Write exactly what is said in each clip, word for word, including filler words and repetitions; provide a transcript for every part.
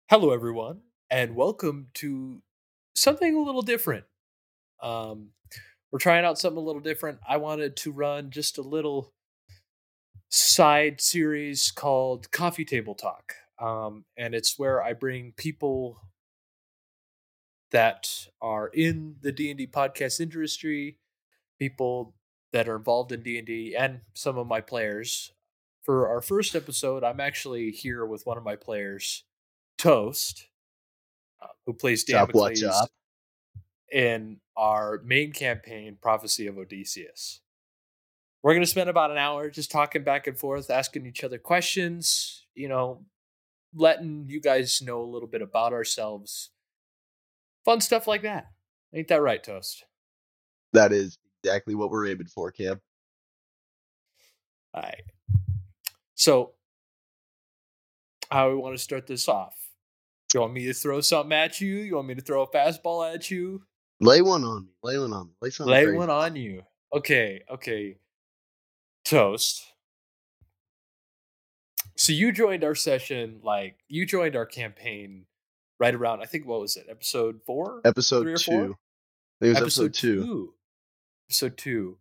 Hello, everyone, and welcome to something a little different. Um, we're trying out something a little different. I wanted to run just a little side series called Coffee Table Talk, um, and it's where I bring people that are in the D and D podcast industry, people that are involved in D and D, and some of my players. For our first episode, I'm actually here with one of my players, Toast, uh, who plays What's up? What's Damocles up? in our main campaign, Prophecy of Odysseus. We're going to spend about an hour just talking back and forth, asking each other questions, you know, letting you guys know a little bit about ourselves. Fun stuff like that. Ain't that right, Toast? That is exactly what we're aiming for, Cam. All right. So, how we want to start this off? You want me to throw something at you? You want me to throw a fastball at you? Lay one on me. Lay one on me. Lay something Lay crazy one on you. Okay, okay. Toast. So you joined our session, like you joined our campaign right around, I think, what was it, episode four, Episode three or two. four? I think it was episode, Episode two. two. Episode two.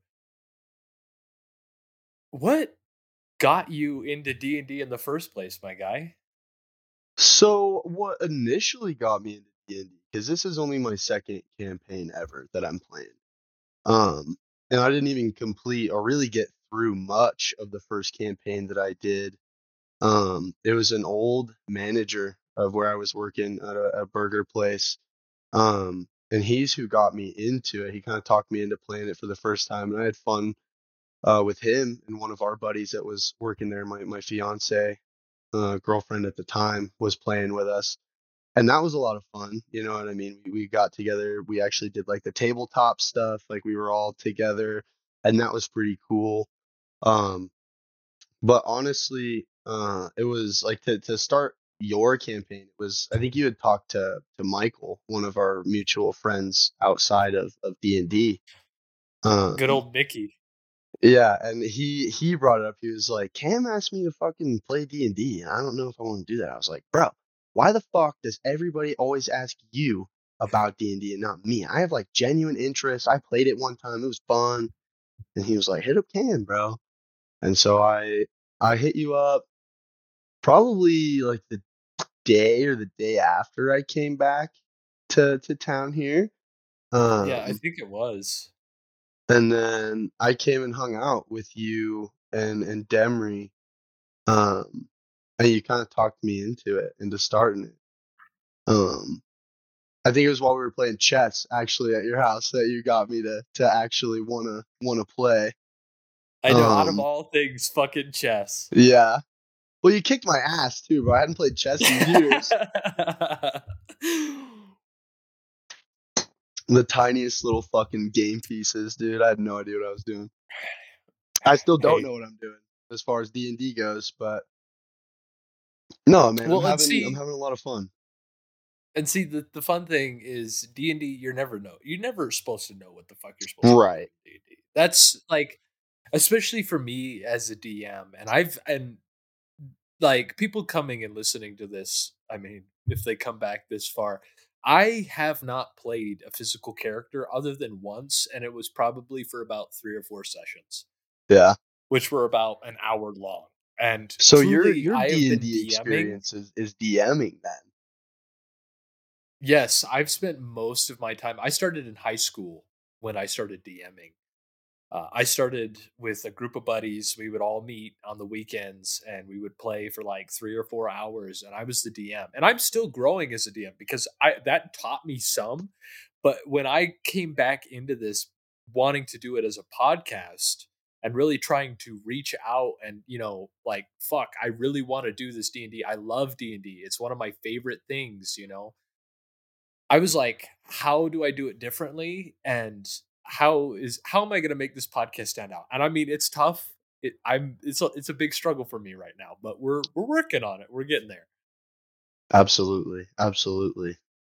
What got you into D and D in the first place, my guy? So, what initially got me into D and D, because this is only my second campaign ever that I'm playing. Um, and I didn't even complete or really get through much of the first campaign that I did. Um, it was an old manager of where I was working at a, a burger place. Um, and he's who got me into it. He kind of talked me into playing it for the first time, and I had fun uh, with him and one of our buddies that was working there. My my fiance, uh, girlfriend at the time, was playing with us, and that was a lot of fun. You know what I mean? We, we got together. We actually did like the tabletop stuff. Like we were all together, and that was pretty cool. Um, but honestly, uh, it was like to to start your campaign. It was I think you had talked to to Michael, one of our mutual friends outside of of D and D. Good Um, old Mickey. yeah, and he he brought it up. He was like, "Cam asked me to fucking play D and D, and I don't know if I want to do that." I was like, "Bro, why the fuck does everybody always ask you about D and D and not me? I have like genuine interest. I played it one time. It was fun." And he was like, "Hit up Cam, bro." And so I I hit you up probably like the day or the day after I came back to to town here. Yeah, I Um, think it was. and then I came and hung out with you and and Demry. Um, and you kind of talked me into it, into starting it. Um, I think it was while we were playing chess actually at your house that you got me to to actually wanna wanna play. I know, out of Um, all things, fucking chess. yeah. Well, you kicked my ass too, bro. I hadn't played chess in years. The tiniest little fucking game pieces, dude. I had no idea what I was doing. I still don't Hey, know what I'm doing as far as D and D goes, but no, man, I'm well, and having I'm see, having a lot of fun. and see, the, the fun thing is D and D. You're never know. You're never supposed to know what the fuck you're supposed to be doing Right. in D and D. That's like, especially for me as a D M, and I've and like people coming and listening to this. I mean, if they come back this far, I have not played a physical character other than once, and it was probably for about three or four sessions, Yeah. which were about an hour long. And So your truly, your I have D and been D DMing. experience is, is DMing then. Yes, I've spent most of my time. I started in high school when I started DMing. Uh, I started with a group of buddies. We would all meet on the weekends and we would play for like three or four hours. And I was the D M. And I'm still growing as a D M because I that taught me some. But when I came back into this, wanting to do it as a podcast and really trying to reach out and you know like fuck, I really want to do this D and D. I love D and D. It's one of my favorite things. You know, I was like, how do I do it differently? And how is how am I going to make this podcast stand out? And I mean, it's tough. It, I'm it's a, it's a big struggle for me right now, but we're we're working on it. We're getting there. Absolutely. Absolutely.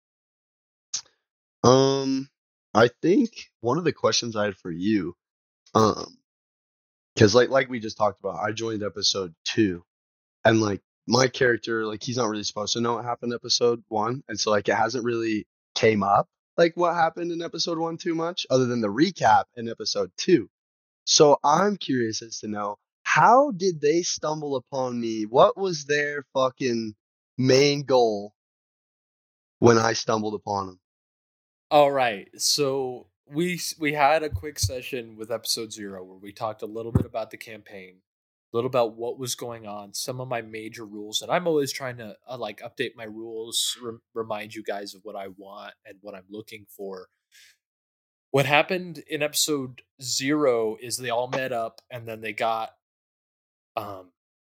Um, I think one of the questions I had for you, um, because like like we just talked about, I joined episode two, and like my character, like he's not really supposed to know what happened in episode one, and so like it hasn't really came up like what happened in episode one too much, other than the recap in episode two. So I'm curious as to know, how did they stumble upon me? What was their fucking main goal when I stumbled upon them? All right. So we s- we had a quick session with episode zero where we talked a little bit about the campaign, a little about what was going on, some of my major rules, and I'm always trying to uh, like update my rules, rem- remind you guys of what I want and what I'm looking for. What happened in episode zero is they all met up and then they got um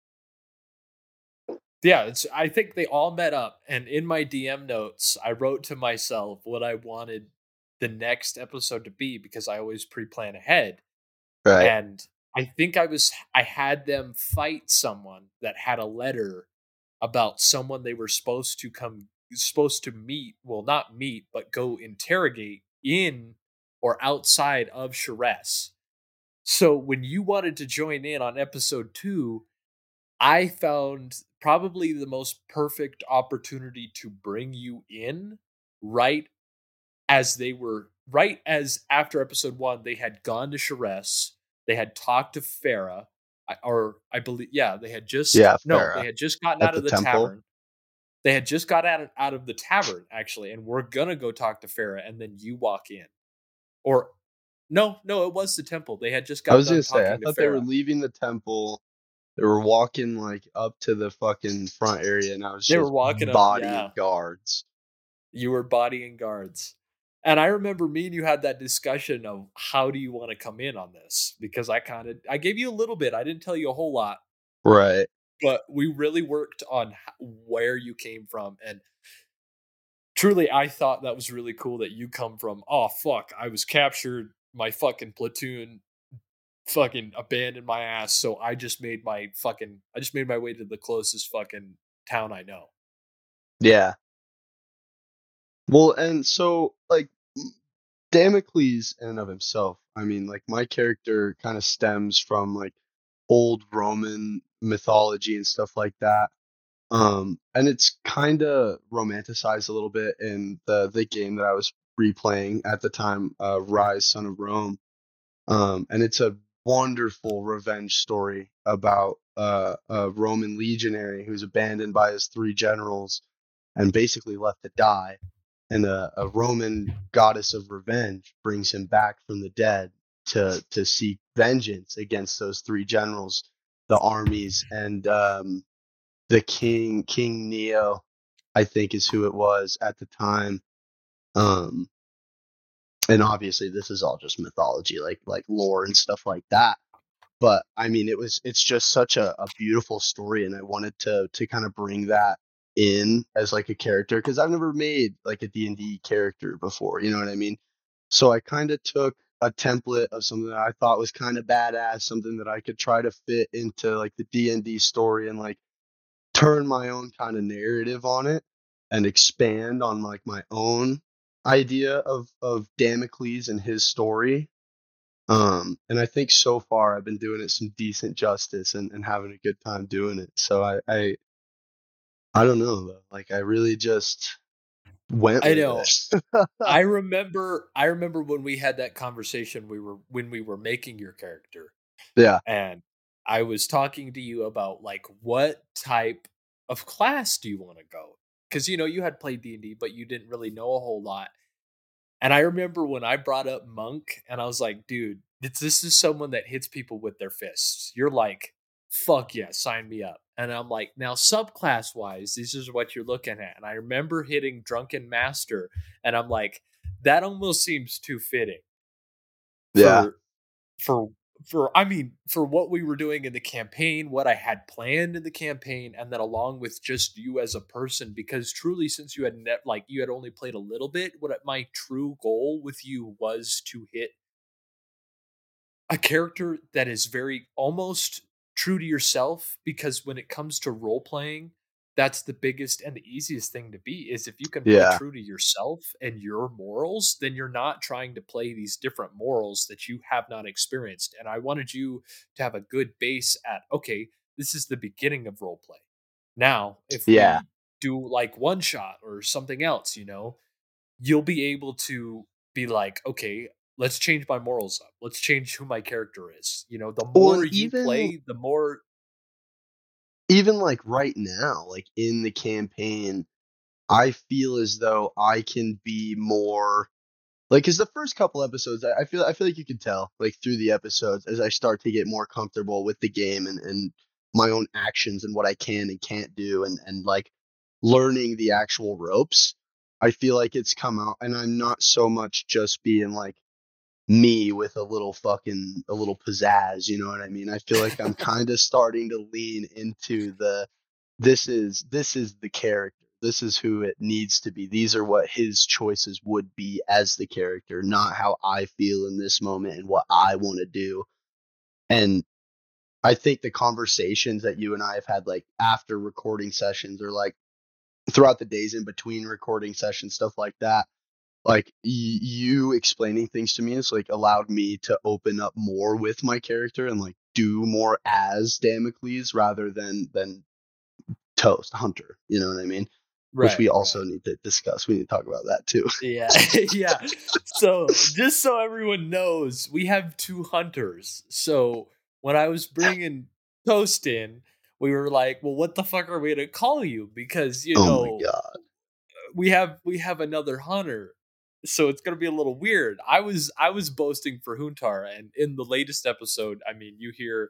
yeah, it's I think they all met up, and in my D M notes, I wrote to myself what I wanted the next episode to be because I always pre-plan ahead. Right. And I think I was I had them fight someone that had a letter about someone they were supposed to come supposed to meet, well not meet, but go interrogate in or outside of Sharess. So when you wanted to join in on episode two, I found probably the most perfect opportunity to bring you in right as they were right as after episode one, they had gone to Sharess, they had talked to Farah, I- or I believe, yeah, they had just Yeah, no, they Farah had just gotten at out the of the temple. tavern. They had just got out of, out of the tavern actually, and we're gonna go talk to Farah, and then you walk in, or no, no, it was the temple. They had just I got was gonna done say, I talking to thought they were Farah. leaving the temple. They were walking like up to the fucking front area, and I was They were just walking up, yeah. bodying guards. You were bodying guards. And I remember me and you had that discussion of how do you want to come in on this? Because I kind of I gave you a little bit. I didn't tell you a whole lot, Right. but we really worked on h- where you came from. And truly, I thought that was really cool that you come from, oh fuck, I was captured, my fucking platoon fucking abandoned my ass, so I just made my fucking I just made my way to the closest fucking town I know. Yeah. Well, and so like Damocles in and of himself, I mean, like my character kind of stems from like old Roman mythology and stuff like that. Um, and it's kind of romanticized a little bit in the the game that I was replaying at the time, uh, Rise, Son of Rome. Um, and it's a wonderful revenge story about uh, a Roman legionary who's abandoned by his three generals and basically left to die. And a, a Roman goddess of revenge brings him back from the dead to to seek vengeance against those three generals, the armies, and um, the king, King Neo, I think is who it was at the time. Um, and obviously, this is all just mythology, like like lore and stuff like that. But I mean, it was it's just such a, a beautiful story, and I wanted to to kind of bring that in as like a character because I've never made like a D and D character before. You know what I mean? So I kind of took a template of something that I thought was kind of badass, something that I could try to fit into like the D and D story and like turn my own kind of narrative on it and expand on like my own idea of of Damocles and his story. Um, and I think so far I've been doing it some decent justice and, and having a good time doing it. So I, I I don't know though. Like I really just went I with know. it. I remember I remember when we had that conversation we were when we were making your character, Yeah. and I was talking to you about like what type of class do you want to go? Cuz you know you had played D and D but you didn't really know a whole lot. And I remember when I brought up monk and I was like, dude, this, this is someone that hits people with their fists. You're like, fuck yeah, sign me up. And I'm like, now subclass wise, this is what you're looking at. And I remember hitting drunken master and I'm like, that almost seems too fitting Yeah. for for for I mean for what we were doing in the campaign, what I had planned in the campaign, and then along with just you as a person, because truly, since you had ne- like you had only played a little bit, what my true goal with you was to hit a character that is very almost true to yourself. Because when it comes to role playing, that's the biggest and the easiest thing to be is if you can play Yeah. true to yourself and your morals, then you're not trying to play these different morals that you have not experienced. And I wanted you to have a good base at, okay, this is the beginning of role play. Now, if Yeah. we do like one shot or something else, you know, you'll be able to be like, okay, let's change my morals up. Let's change who my character is. You know, the Well, more and you even play, the more even like right now, like in the campaign, I feel as though I can be more like because the first couple episodes, I, I feel I feel like you can tell like through the episodes as I start to get more comfortable with the game and and my own actions and what I can and can't do and and like learning the actual ropes. I feel like it's come out, and I'm not so much just being like me with a little fucking a little pizzazz, you know what I mean? I feel like I'm kind of starting to lean into the this is this is the character. This is who it needs to be. These are what his choices would be as the character, not how I feel in this moment and what I want to do. And I think the conversations that you and I have had like after recording sessions or like throughout the days in between recording sessions, stuff like that, like y- you explaining things to me has like allowed me to open up more with my character and like do more as Damocles rather than than Toast Hunter. You know what I mean? Which right, we also right. need to discuss. We need to talk about that too. Yeah, yeah. So, just so everyone knows, we have two hunters. So, when I was bringing Toast in, we were like, "Well, what the fuck are we gonna call you?" Because you Oh my know god. we have we have another hunter, so it's gonna be a little weird. I was I was boasting for Huntar, and in the latest episode, I mean, you hear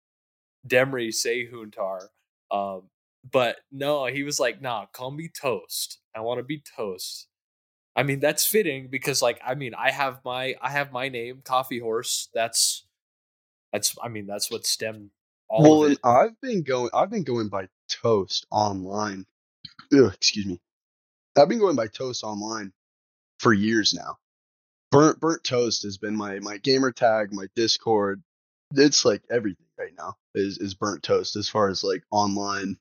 Demry say Huntar, um, but no, he was like, "Nah, call me Toast. I want to be Toast." I mean, that's fitting because like I mean, I have my I have my name, Coffee Horse. That's that's I mean, that's what stemmed all of Well, and it. I've been going. I've been going by Toast online. Ugh, excuse me. I've been going by Toast online for years now. Burnt Burnt Toast has been my my gamer tag, my Discord. It's like everything right now is is Burnt Toast as far as like online,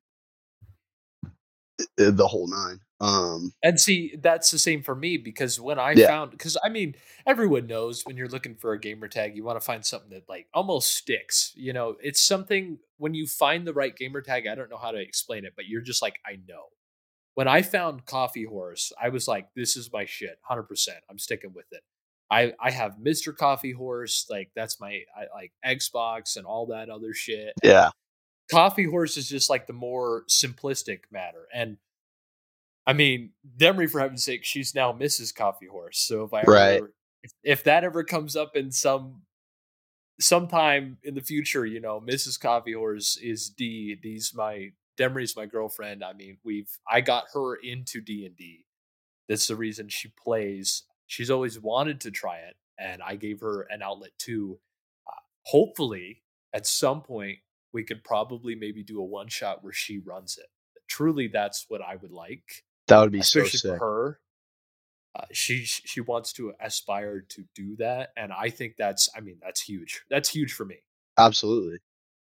uh, the whole nine. Um, And see, that's the same for me because when I yeah, found because I mean, everyone knows when you're looking for a gamer tag, you want to find something that like almost sticks. You know, it's something when you find the right gamer tag, I don't know how to explain it, but you're just like, I know. When I found Coffee Horse, I was like, this is my shit, one hundred percent. I'm sticking with it. I I have Mister Coffee Horse, like that's my I like Xbox and all that other shit. And yeah, Coffee Horse is just like the more simplistic matter. And I mean, Demry, for heaven's sake, she's now Missus Coffee Horse. So if I right. ever, if, if that ever comes up in some sometime in the future, you know, Missus Coffee Horse is D. D's my Demry's my girlfriend. I mean, we've I got her into D and D. That's the reason she plays. She's always wanted to try it, and I gave her an outlet too. Uh, hopefully, at some point, we could probably maybe do a one shot where she runs it. Truly, that's what I would like, That would be so especially for sick. her. Uh, she she wants to aspire to do that, and I think that's I mean that's huge. That's huge for me Absolutely.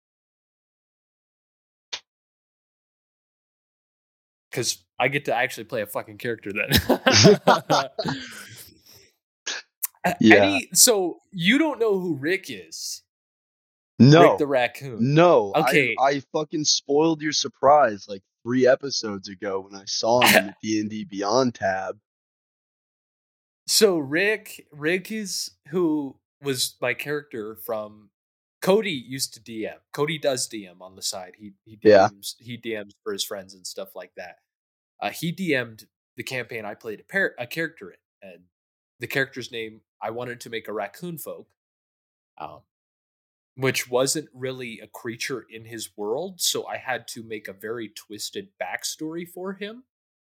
because I get to actually play a fucking character then. Yeah. Any so you don't know who Rick is? Rick No. the raccoon. No. I Okay. I fucking spoiled your surprise like three episodes ago when I saw him in the D and D Beyond tab. So Rick Rick is who was my character from Cody used to D M. Cody does D M on the side. He he Yeah. D Ms he D Ms for his friends and stuff like that. Uh, he D M'd the campaign I played a, par- a character in, and the character's name I wanted to make a raccoon folk, um, which wasn't really a creature in his world, so I had to make a very twisted backstory for him.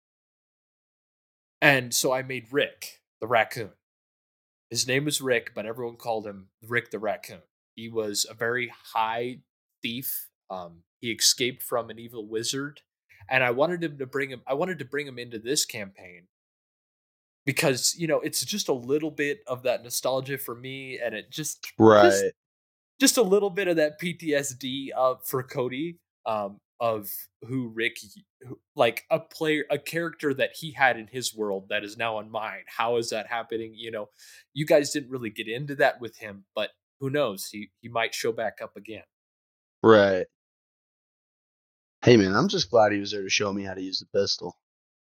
And so I made Rick the raccoon. His name was Rick, but everyone called him Rick the raccoon. He was a very high thief. Um, he escaped from an evil wizard, and I wanted him to bring him. I wanted to bring him into this campaign because you know it's just a little bit of that nostalgia for me, and it just just Right. just a little bit of that P T S D uh, for Cody, um, of who Rick, who, like a player, a character that he had in his world that is now on mine. How is that happening? You know, you guys didn't really get into that with him, but who knows? He he might show back up again. Right. Hey man, I'm just glad he was there to show me how to use the pistol.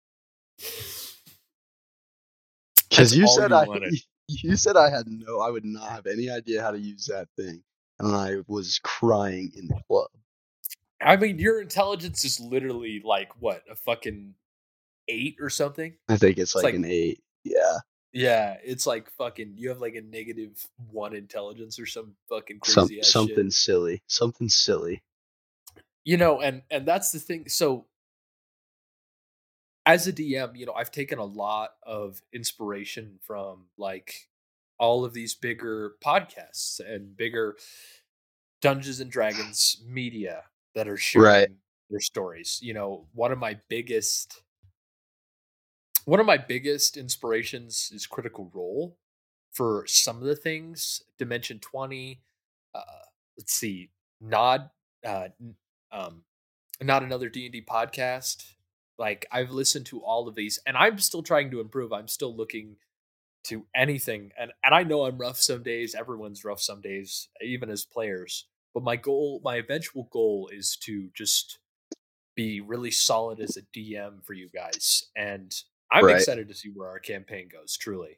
That's Because you all said you I, wanted. you said I had no, I would not have any idea how to use that thing, and I was crying in the club. I mean, your intelligence is literally like what, a fucking eight or something? I think it's It's like like, an eight. Yeah, yeah, it's like fucking, you have like a negative one intelligence or some fucking some crazy ass shit. something silly, something silly. You know, and and that's the thing. So as a D M, you know, I've taken a lot of inspiration from like all of these bigger podcasts and bigger Dungeons and Dragons media that are Right, sharing their stories. You know, one of my biggest one of my biggest inspirations is Critical Role for some of the things. Dimension twenty, uh, let's see, Nod, uh, um, not another D and D podcast. Like I've listened to all of these, and I'm still trying to improve. I'm still looking to anything, and and I know I'm rough some days. Everyone's rough some days, even as players. But my goal, my eventual goal, is to just be really solid as a D M for you guys, and I'm right. excited to see where our campaign goes. Truly,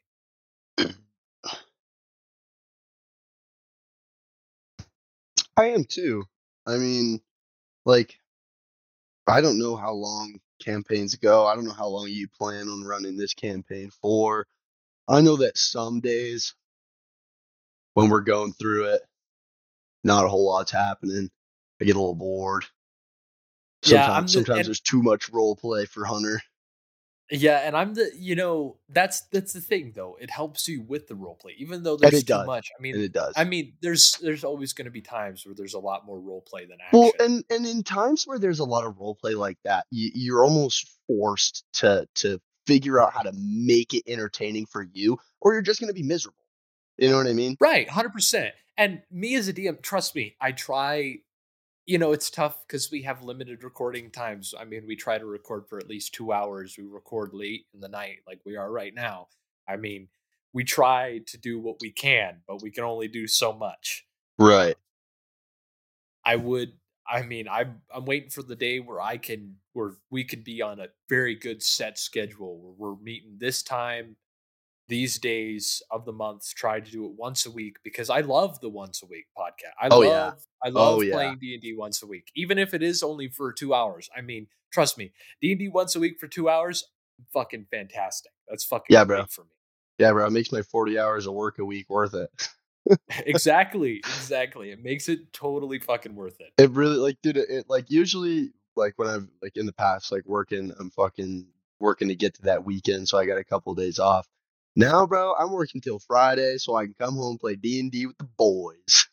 I am too. I mean, like, I don't know how long campaigns go. I don't know how long you plan on running this campaign for. I know that some days when we're going through it, not a whole lot's happening. I get a little bored. yeah, Sometimes, I'm the sometimes and there's too much role play for Hunter, yeah, and I'm the you know that's that's the thing though. It helps you with the role play, even though and there's it too does, much. I and mean, it I does. mean, there's there's always going to be times where there's a lot more role play than Well, action. and and in times where there's a lot of role play like that, you, you're almost forced to to figure out how to make it entertaining for you, or you're just going to be miserable. You know what I mean? Right, one hundred percent. And me as a D M, trust me, I try, you know, it's tough because we have limited recording times. I mean, we try to record for at least two hours. We record late in the night, like we are right now. I mean, we try to do what we can, but we can only do so much. Uh, Right. I would, I mean, I'm I'm waiting for the day where I can, where we could be on a very good set schedule where we're meeting this time these days of the month, try to do it once a week because I love the once a week podcast. I Oh yeah. love I Oh love yeah. playing D and D once a week, even if it is only for two hours. I mean, trust me, D and D once a week for two hours, fucking fantastic. That's fucking Yeah, bro. great for me. Yeah, bro. It makes my forty hours of work a week worth it. Exactly, exactly. It makes it totally fucking worth it. It really like, dude. It, it like usually like when I've like in the past like working, I'm fucking working to get to that weekend, so I got a couple of days off. Now, bro, I'm working till Friday, so I can come home play D and D with the boys.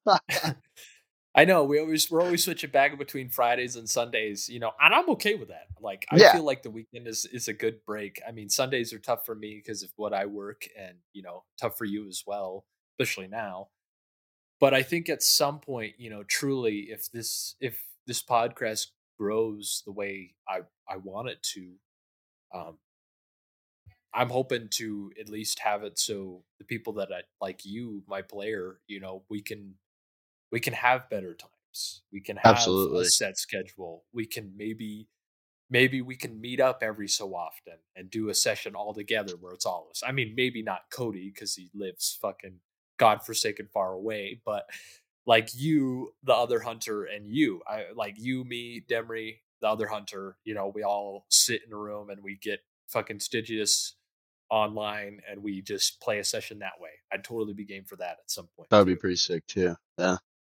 I know we always we're always switching back between Fridays and Sundays, you know, and I'm okay with that. Like I Yeah, feel like the weekend is is a good break. I mean, Sundays are tough for me because of what I work and, you know, tough for you as well, especially now. But I think at some point, you know, truly if this if this podcast grows the way I I want it to, um I'm hoping to at least have it so the people that I like you, my player, you know, we can we can have better times. We can have a absolutely, set schedule. We can maybe maybe we can meet up every so often and do a session all together where it's all of us. I mean, maybe not Cody because he lives fucking godforsaken far away, but like you, the other hunter, and you, I like you, me, Demry, the other hunter. You know, we all sit in a room and we get fucking Stygius online and we just play a session that way. I'd totally be game for that at some point that would be too. pretty sick too. Yeah.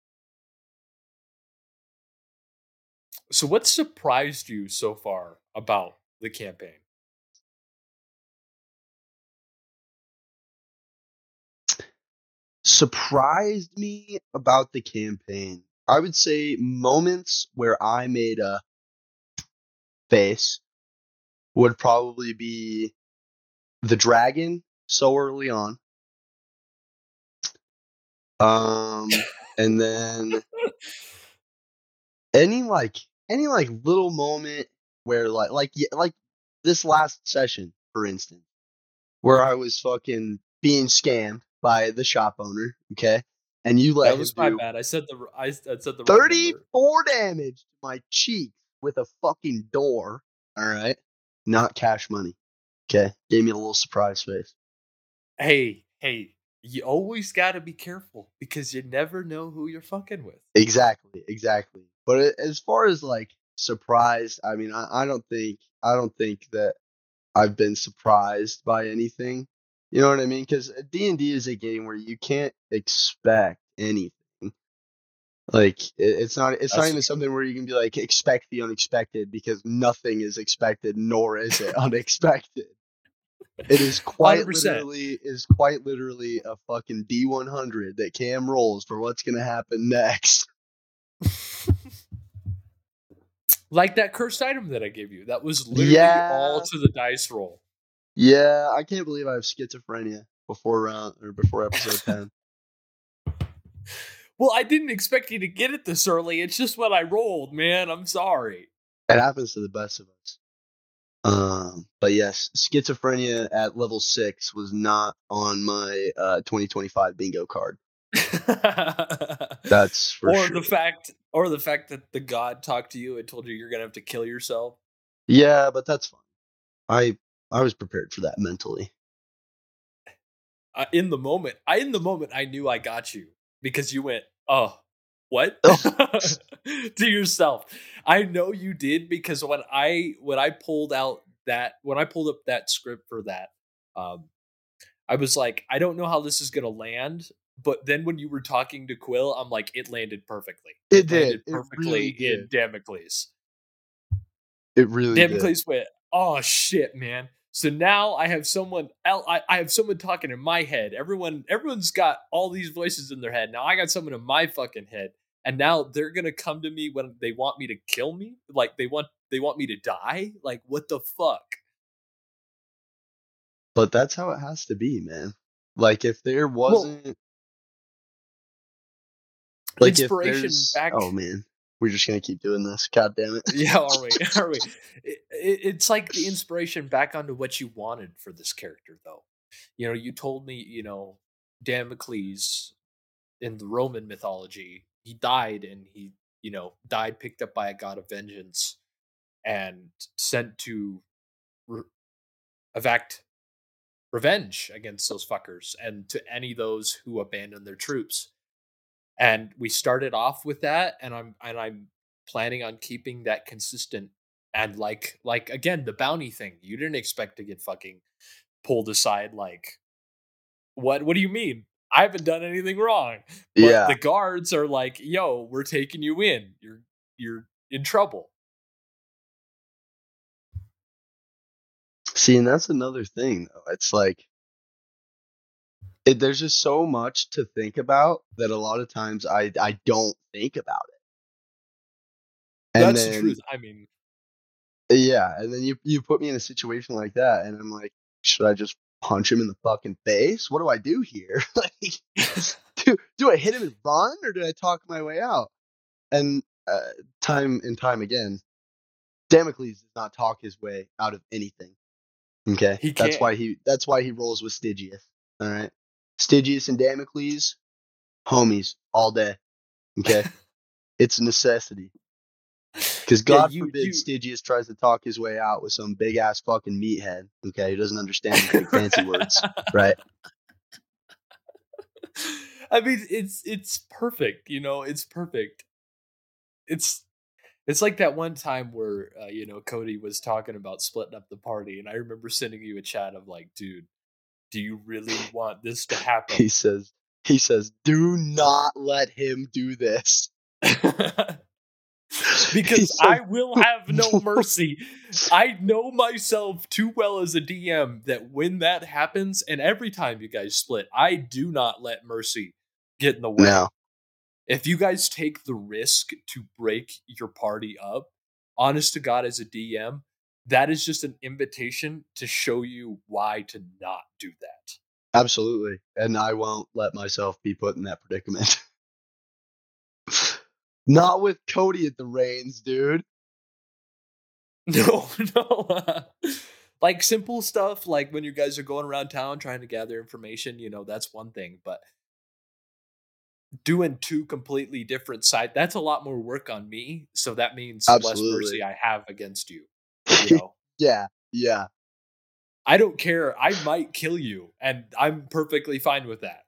So, what surprised you so far about the campaign? Surprised me about the campaign. I would say moments where I made a face would probably be the dragon so early on. Um, and then any like any like little moment where like like yeah, like this last session, for instance, where I was fucking being scammed by the shop owner. Okay, and you let That him was my do bad. I said the I, I said the wrong number. thirty-four damage to my cheek with a fucking door. All right, not cash money. Okay, gave me a little surprise face. Hey, hey, you always got to be careful because you never know who you're fucking with. Exactly, exactly. But as far as like surprised, I mean, I, I don't think I don't think that I've been surprised by anything. You know what I mean? Because D and D is a game where you can't expect anything. Like it, it's not it's not That's even the truth. something where you can be like expect the unexpected because nothing is expected, nor is it unexpected. It is quite one hundred percent. literally is quite literally a fucking D one hundred that Cam rolls for what's gonna happen next. Like that cursed item that I gave you. That was literally Yeah, all to the dice roll. yeah. I can't believe I have schizophrenia before round or before episode ten. Well, I didn't expect you to get it this early. It's just what I rolled, man. I'm sorry. It happens to the best of us. Um, but yes, schizophrenia at level six was not on my uh, twenty twenty-five bingo card. That's for or sure. the fact or the fact that the god talked to you and told you you're gonna have to kill yourself. Yeah, but that's fine. I I was prepared for that mentally. Uh, in the moment, I in the moment I knew I got you because you went, oh, what? Oh. To yourself. I know you did because when I when I pulled out that when I pulled up that script for that, um, I was like, I don't know how this is gonna land. But then when you were talking to Quill, I'm like, it landed perfectly. It It did. landed It perfectly really in did. Damocles. It really did. Damocles went, oh shit, man. So now I have someone el- I, I have someone talking in my head. Everyone everyone's got all these voices in their head. Now I got someone in my fucking head. And now they're gonna come to me when they want me to kill me? Like they want they want me to die? Like what the fuck? But that's how it has to be, man. Like if there Well, wasn't like if inspiration there's back oh man, we're just gonna keep doing this. God damn it. Yeah, are we? Are we? It, it, it's like the inspiration back onto what you wanted for this character, though. You know, you told me, you know, Damocles in the Roman mythology, he died and he, you know, died picked up by a god of vengeance and sent to re- enact revenge against those fuckers and to any those who abandon their troops. And we started off with that, and I'm and I'm planning on keeping that consistent. And like like again, the bounty thing, you didn't expect to get fucking pulled aside. Like what? What do you mean? I haven't done anything wrong. But Yeah. the guards are like, "Yo, we're taking you in. You're you're in trouble." See, and that's another thing though. It's like it, there's just so much to think about that a lot of times I I don't think about it. And That's the then truth. I mean, yeah, and then you you put me in a situation like that, and I'm like, should I just punch him in the fucking face? What do I do here? Like, do do I hit him and run, or do I talk my way out? And uh, time and time again, Damocles does not talk his way out of anything. Okay, he that's can't. why he that's why he rolls with Stygius. All right, Stygius and Damocles, homies all day. Okay, it's a necessity. Because Yeah, God you forbid you Stygius tries to talk his way out with some big ass fucking meathead, okay, who doesn't understand these big fancy words, right? I mean, it's it's perfect. You know, it's perfect. It's it's like that one time where uh, you know Cody was talking about splitting up the party, and I remember sending you a chat of like, dude, do you really want this to He happen? says, he says, do not let him do this. He Because says, I will have no mercy. I know myself too well as a D M that when that happens, and every time you guys split, I do not let mercy get in the way. no, If you guys take the risk to break your party up, honest to God, as a D M, that is just an invitation to show you why to not do that. absolutely. And I won't let myself be put in that predicament. Not with Cody at the reins, dude. No, no. Like simple stuff, like when you guys are going around town trying to gather information, you know, that's one thing. But doing two completely different sides, that's a lot more work on me. So that means less Absolutely. mercy I have against you. You know, Yeah, yeah. I don't care. I might kill you, and I'm perfectly fine with that.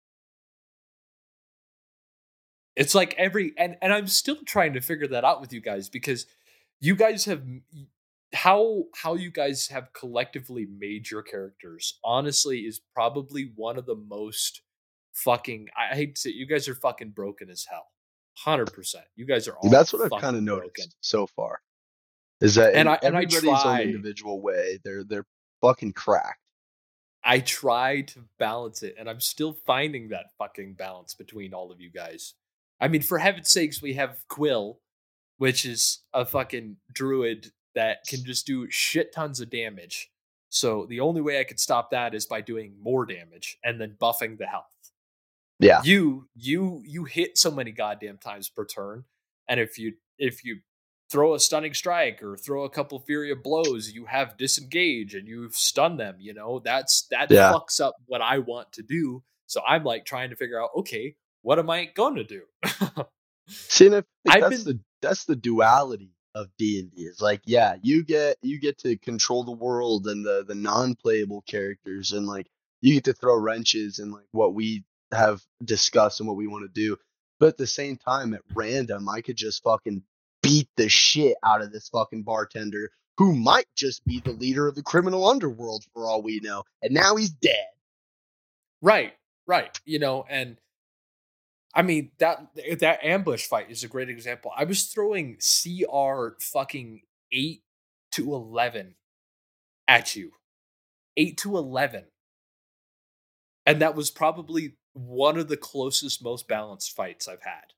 It's like every and and I'm still trying to figure that out with you guys because you guys have how how you guys have collectively made your characters honestly is probably one of the most fucking I hate to say you guys are fucking broken as hell. one hundred percent. You guys are all That's what I've kind fucking of broken. noticed so far. Is that And in I and I everybody's own try individual way, they're they're fucking cracked. I try to balance it, and I'm still finding that fucking balance between all of you guys. I mean, for heaven's sakes, we have Quill, which is a fucking druid that can just do shit tons of damage. So the only way I could stop that is by doing more damage and then buffing the health. Yeah. You you you hit so many goddamn times per turn, and if you if you throw a stunning strike or throw a couple fury of blows, you have disengage and you've stunned them. You know that's that Yeah. fucks up what I want to do. So I'm like trying to figure out, okay, what am I going to do? See, and I think I've that's been the that's the duality of D and D. Is like, yeah, you get you get to control the world and the the non-playable characters, and like you get to throw wrenches and like what we have discussed and what we want to do. But at the same time, at random, I could just fucking beat the shit out of this fucking bartender who might just be the leader of the criminal underworld for all we know, and now he's dead. right, right, you know, and I mean that that ambush fight is a great example. I was throwing C R fucking eight to eleven at you, eight to eleven, and that was probably one of the closest, most balanced fights I've had.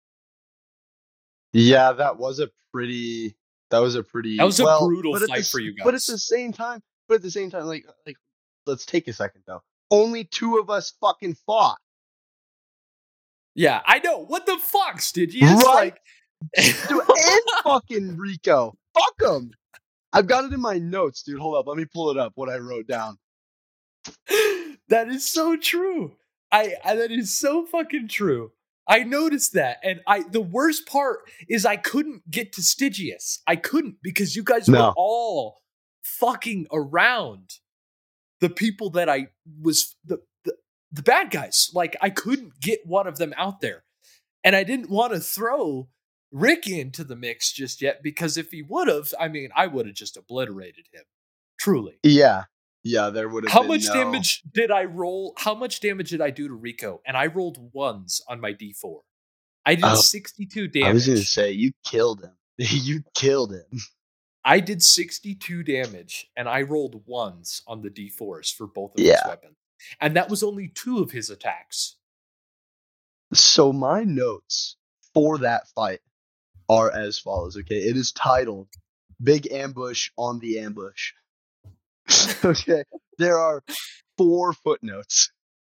Yeah, that was a pretty that was a That pretty was a well, brutal but at fight this for you but at the guys. same time, but at the same time, like like let's take a second though. Only two of us fucking fought. Yeah, I know. What the fuck, Stygius? Right? Like, Dude, and fucking Rico. Fuck them. I've got it in my notes, dude. Hold up. Let me pull it up what I wrote down. that is so true. I, I that is so fucking true. I noticed that, and I the worst part is I couldn't get to Stygius. I couldn't because you guys were No. all fucking around the people that I was the the, the bad guys. Like I couldn't get one of them out there, and I didn't want to throw Rick into the mix just yet because if he would have, I mean, I would have just obliterated him. Truly. Yeah. Yeah, there would have How been much no. damage did I roll? How much damage did I do to Rico? And I rolled ones on my D four. I did Oh, sixty-two damage. I was gonna say you killed him. You killed him. I did sixty-two damage, and I rolled ones on the D fours for both of his Yeah. weapons. And that was only two of his attacks. So my notes for that fight are as follows, okay? It is titled Big Ambush on the Ambush. Okay. There are four footnotes.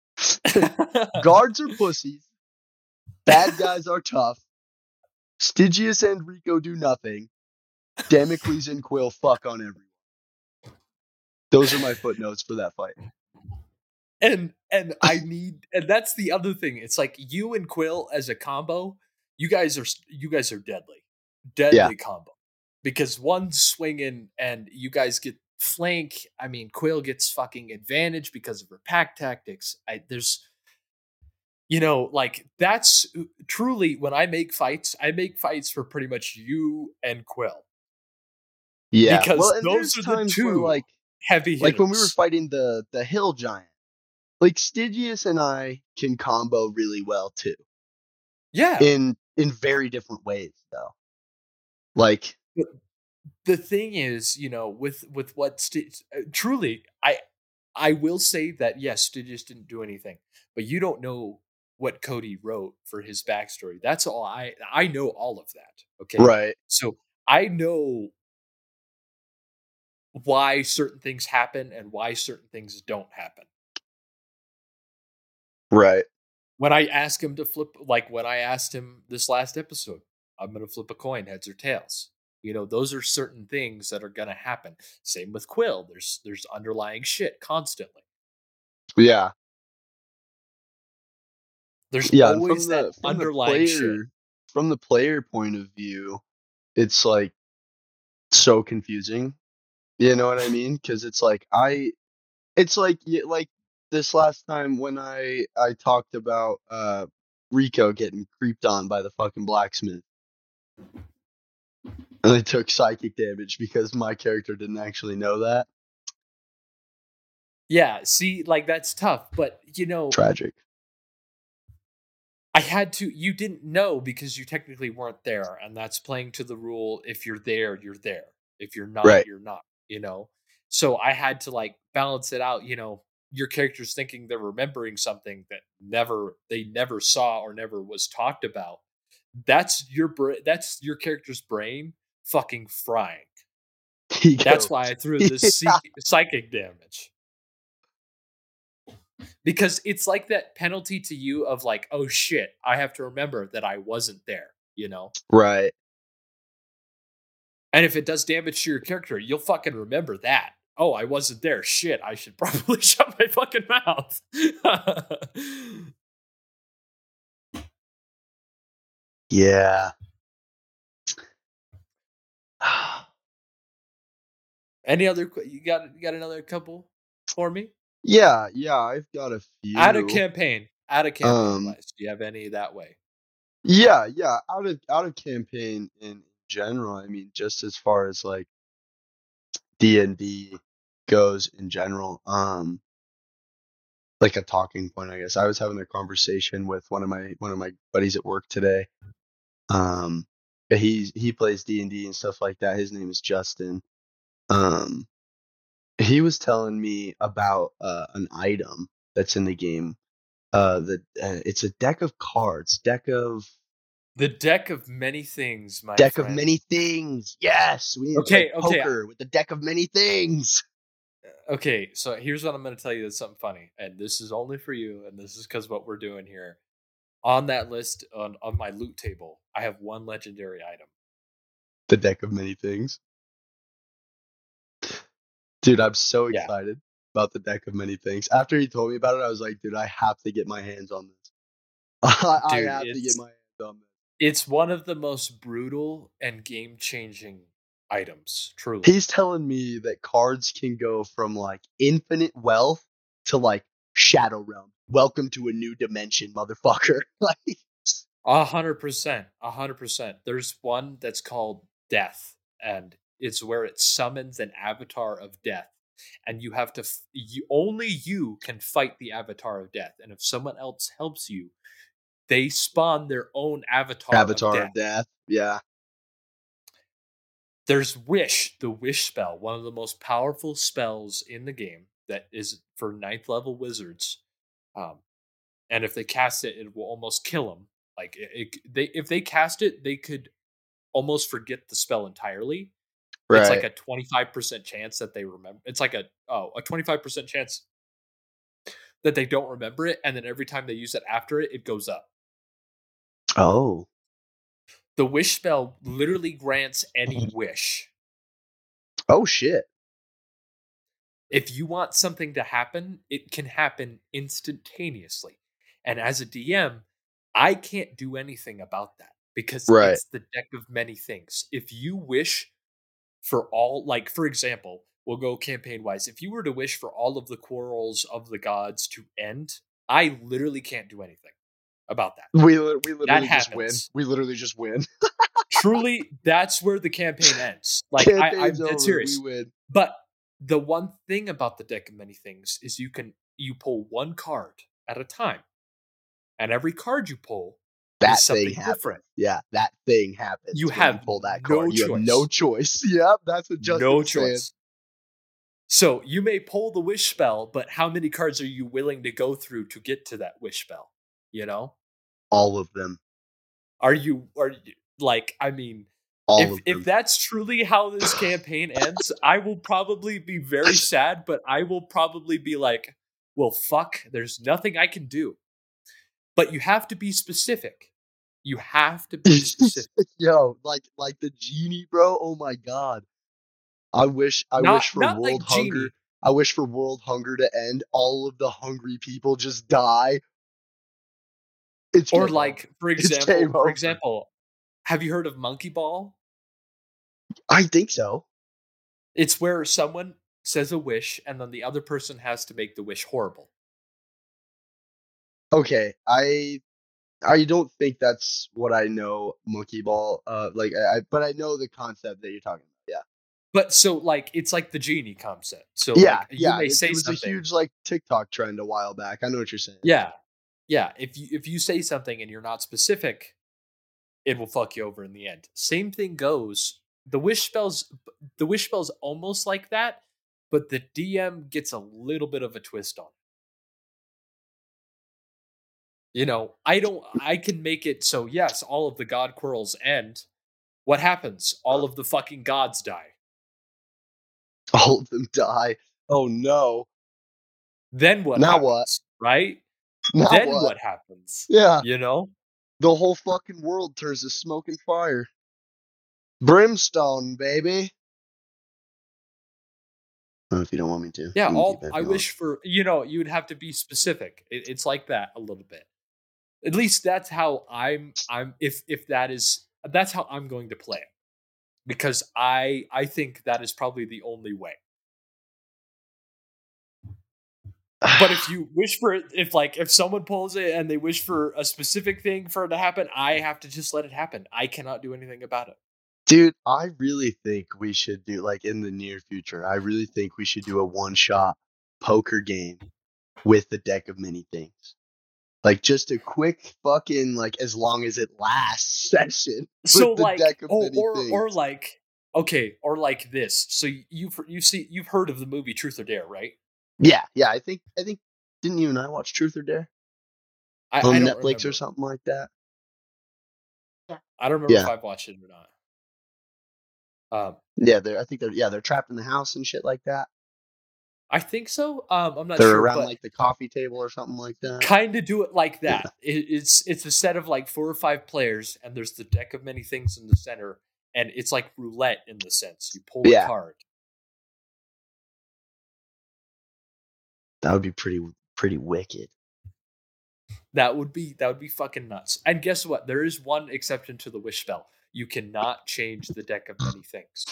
Guards are pussies. Bad guys are tough. Stygius and Rico do nothing. Damocles and Quill fuck on everyone. Those are my footnotes for that fight. And and I need and that's the other thing. It's like you and Quill as a combo, you guys are you guys are deadly. Deadly Yeah. combo. Because one's swinging and you guys get flank. I mean, Quill gets fucking advantage because of her pack tactics. I there's you know, like that's truly when I make fights, I make fights for pretty much you and Quill. Yeah. Because Well, and those there's are the times where two like heavy hitters. like when we were fighting the the hill giant, like Stygius and I can combo really well too. Yeah. In in very different ways though. Like the thing is, you know, with with what St- uh, truly, I I will say that yes, Stygius didn't do anything, but you don't know what Cody wrote for his backstory. That's all I I know all of that. Okay, right. so I know why certain things happen and why certain things don't happen. Right. When I ask him to flip, like when I asked him this last episode, I'm going to flip a coin, heads or tails. You know, those are certain things that are going to happen. Same with Quill. There's there's underlying shit constantly. Yeah. There's Yeah, and from always that the from the underlying shit. player from the player point of view, it's like so confusing. You know what I mean? Because it's like I, it's like y- like this last time when I I talked about uh Rico getting creeped on by the fucking blacksmith, and I took psychic damage because my character didn't actually know that. Yeah, see, like that's tough, but you know, Tragic. I had to. You didn't know because you technically weren't there, and that's playing to the rule. If you're there, you're there. If you're not, Right. you're not. You know. So I had to like balance it out. You know, your character's thinking they're remembering something that never they never saw or never was talked about. That's your bra- That's your character's brain fucking frying. He That's goes. why I threw this Yeah. psych- psychic damage. Because it's like that penalty to you of like, oh shit, I have to remember that I wasn't there, you know? Right. And if it does damage to your character, you'll fucking remember that. Oh, I wasn't there. Shit, I should probably shut my fucking mouth. Yeah. Any other que- you got you got another couple for me? Yeah, yeah, I've got a Out of few. campaign. Out of campaign Um, wise. Do you have any that way? yeah, yeah, out of out of campaign in general, I mean, just as far as like D and D goes in general, um, like a talking point, I guess. I was having a conversation with one of my one of my buddies at work today. Um, he's he plays D and D and stuff like that. His name is Justin. Um, he was telling me about uh, an item that's in the game. Uh, the uh, it's a deck of cards, deck of The deck of many things, my deck of friend. many things. Yes, we need to Okay, play okay. poker with the deck of many things. Okay, so here's what I'm going to tell you that's something funny, and this is only for you, and this is because what we're doing here. On that list on, on my loot table, I have one legendary item. The deck of many things. Dude, I'm so Yeah. excited about the deck of many things. After he told me about it, I was like, dude, I have to get my hands on this. I, I Dude, have to get it's my hands on this. it's one of the most brutal and game-changing items, truly. He's telling me that cards can go from like infinite wealth to like Shadow Realm. Welcome to a new dimension, motherfucker. Like A hundred percent. A hundred percent. There's one that's called Death, and it's where it summons an avatar of death. And you have to, f- you, only you can fight the avatar of death. And if someone else helps you, they spawn their own avatar of Avatar death. of Death. Yeah. There's Wish, the Wish spell, one of the most powerful spells in the game that is for ninth level wizards. Um, and if they cast it, it will almost kill them. Like it, it, they, if they cast it, they could almost forget the spell entirely. It's like Right. a twenty-five percent chance that they remember. It's like a oh a twenty-five percent chance that they don't remember it, and then every time they use it after it, it goes up. Oh. The Wish spell literally grants any wish. Oh shit. If you want something to happen, it can happen instantaneously. And as a D M, I can't do anything about that because Right. it's the deck of many things. If you wish for all, like, for example, we'll go campaign wise. If you were to wish for all of the quarrels of the gods to end, I literally can't do anything about that. We li- we That literally just win. happens. We literally just win. Truly, that's where the campaign ends. Like, I, I'm Campaign's dead over. We serious. win. But the one thing about the deck of many things is you can you pull one card at a time, and every card you pull That is thing something happens. different. Yeah, that thing happens. You when have you pull that no card. You have no choice. choice. Yep, that's what Justin No was saying. choice. So you may pull the wish spell, but how many cards are you willing to go through to get to that wish spell? You know, All of them. are you are you, like? I mean, All if of if them. that's truly how this campaign ends, I will probably be very sad. But I will probably be like, well, fuck. There's nothing I can do. But you have to be specific. You have to be specific. Yo, like like the genie, bro. Oh my god. I wish I Not wish for not world like hunger. genie. I wish for world hunger to end. All of the hungry people just die. It's Or game over. like, for It's example, game for over. example, have you heard of Monkey Ball? I think so. It's where someone says a wish and then the other person has to make the wish horrible. Okay, I I don't think that's what I know monkey ball. Uh, like I, I but I know the concept that you're talking about. But so like it's like the genie concept. So Yeah, like yeah, you yeah. may It, it say was a something. huge like TikTok trend a while back. I know what you're saying. Yeah. Yeah. If you if you say something and you're not specific, it will fuck you over in the end. Same thing goes. The wish spells the wish spells almost like that, but the D M gets a little bit of a twist on it. You know, I don't I can make it so yes, all of the god quarrels end. What happens? All of the fucking gods die. All of them die. Oh no. Then what Now what? happens? Right? Now Then what? what happens? Yeah. You know? The whole fucking world turns to smoke and fire. Brimstone, baby. Oh, if you don't want me to, Yeah, you can keep all it if I you want. wish for, you know, you would have to be specific. It, it's like that a little bit. At least that's how I'm I'm if if that is that's how I'm going to play it. Because I I think that is probably the only way. But if you wish for it, if like if someone pulls it and they wish for a specific thing for it to happen, I have to just let it happen. I cannot do anything about it. Dude, I really think we should do like in the near future. I really think we should do a one-shot poker game with the deck of many things. Like just a quick fucking like as long as it lasts session So with the like deck of oh, many or things. or like okay, or like this. So you've you see you've heard of the movie Truth or Dare, right? Yeah, yeah. I think I think didn't you and I watch Truth or Dare I, on I don't Netflix or remember. something like that? I don't remember Yeah, if I've watched it or not. Um, yeah. They're I think they're yeah they're trapped in the house and shit like that. I think so. Um, I'm not They're sure, around but like the coffee table or something like that. kind of do it like Yeah. that. It, it's it's a set of like four or five players, and there's the deck of many things in the center, and it's like roulette in the sense you pull a Yeah. card. That would be pretty pretty wicked. That would be that would be fucking nuts. And guess what? There is one exception to the wish spell. You cannot change the deck of many things.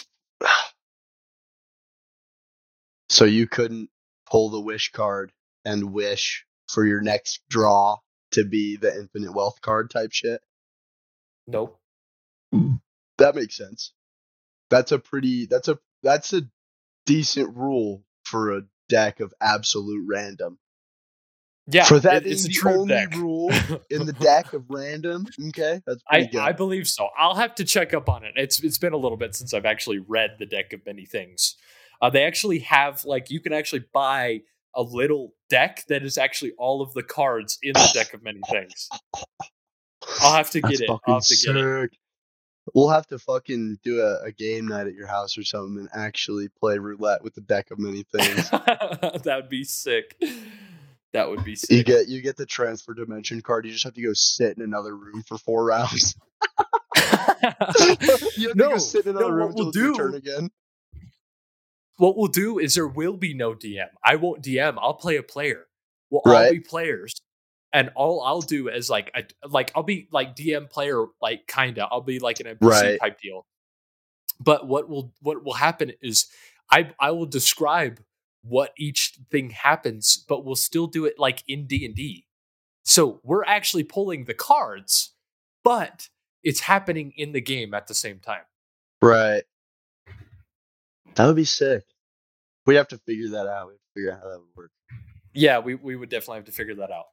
So you couldn't pull the wish card and wish for your next draw to be the infinite wealth card type shit. Nope. That makes sense. That's a pretty that's a that's a decent rule for a deck of absolute random. Yeah, For that it, being it's a the true only deck. rule in the deck of random, okay, that's I, pretty good. I believe so. I'll have to check up on it. It's it's been a little bit since I've actually read the deck of many things. Uh, they actually have like you can actually buy a little deck that is actually all of the cards in the deck of many things. I'll have to That's get it. fucking I'll have to sick. get it. We'll have to fucking do a, a game night at your house or something and actually play roulette with the deck of many things. That would be sick. That would be sick. You get you get the transfer dimension card. You just have to go sit in another room for four rounds. You have no, to go sit in another no, room what we'll until it's your do turn again. what we'll do is there will be no D M. I won't D M. I'll play a player. We'll Right. all be players, and all I'll do is like, I, like I'll be like D M player, like kinda. I'll be like an N P C Right. type deal. But what will what will happen is I I will describe what each thing happens, but we'll still do it like in D and D. So we're actually pulling the cards, but it's happening in the game at the same time. Right. That would be sick. We'd have to figure that out. We'd figure out how that would work. Yeah, we, we would definitely have to figure that out.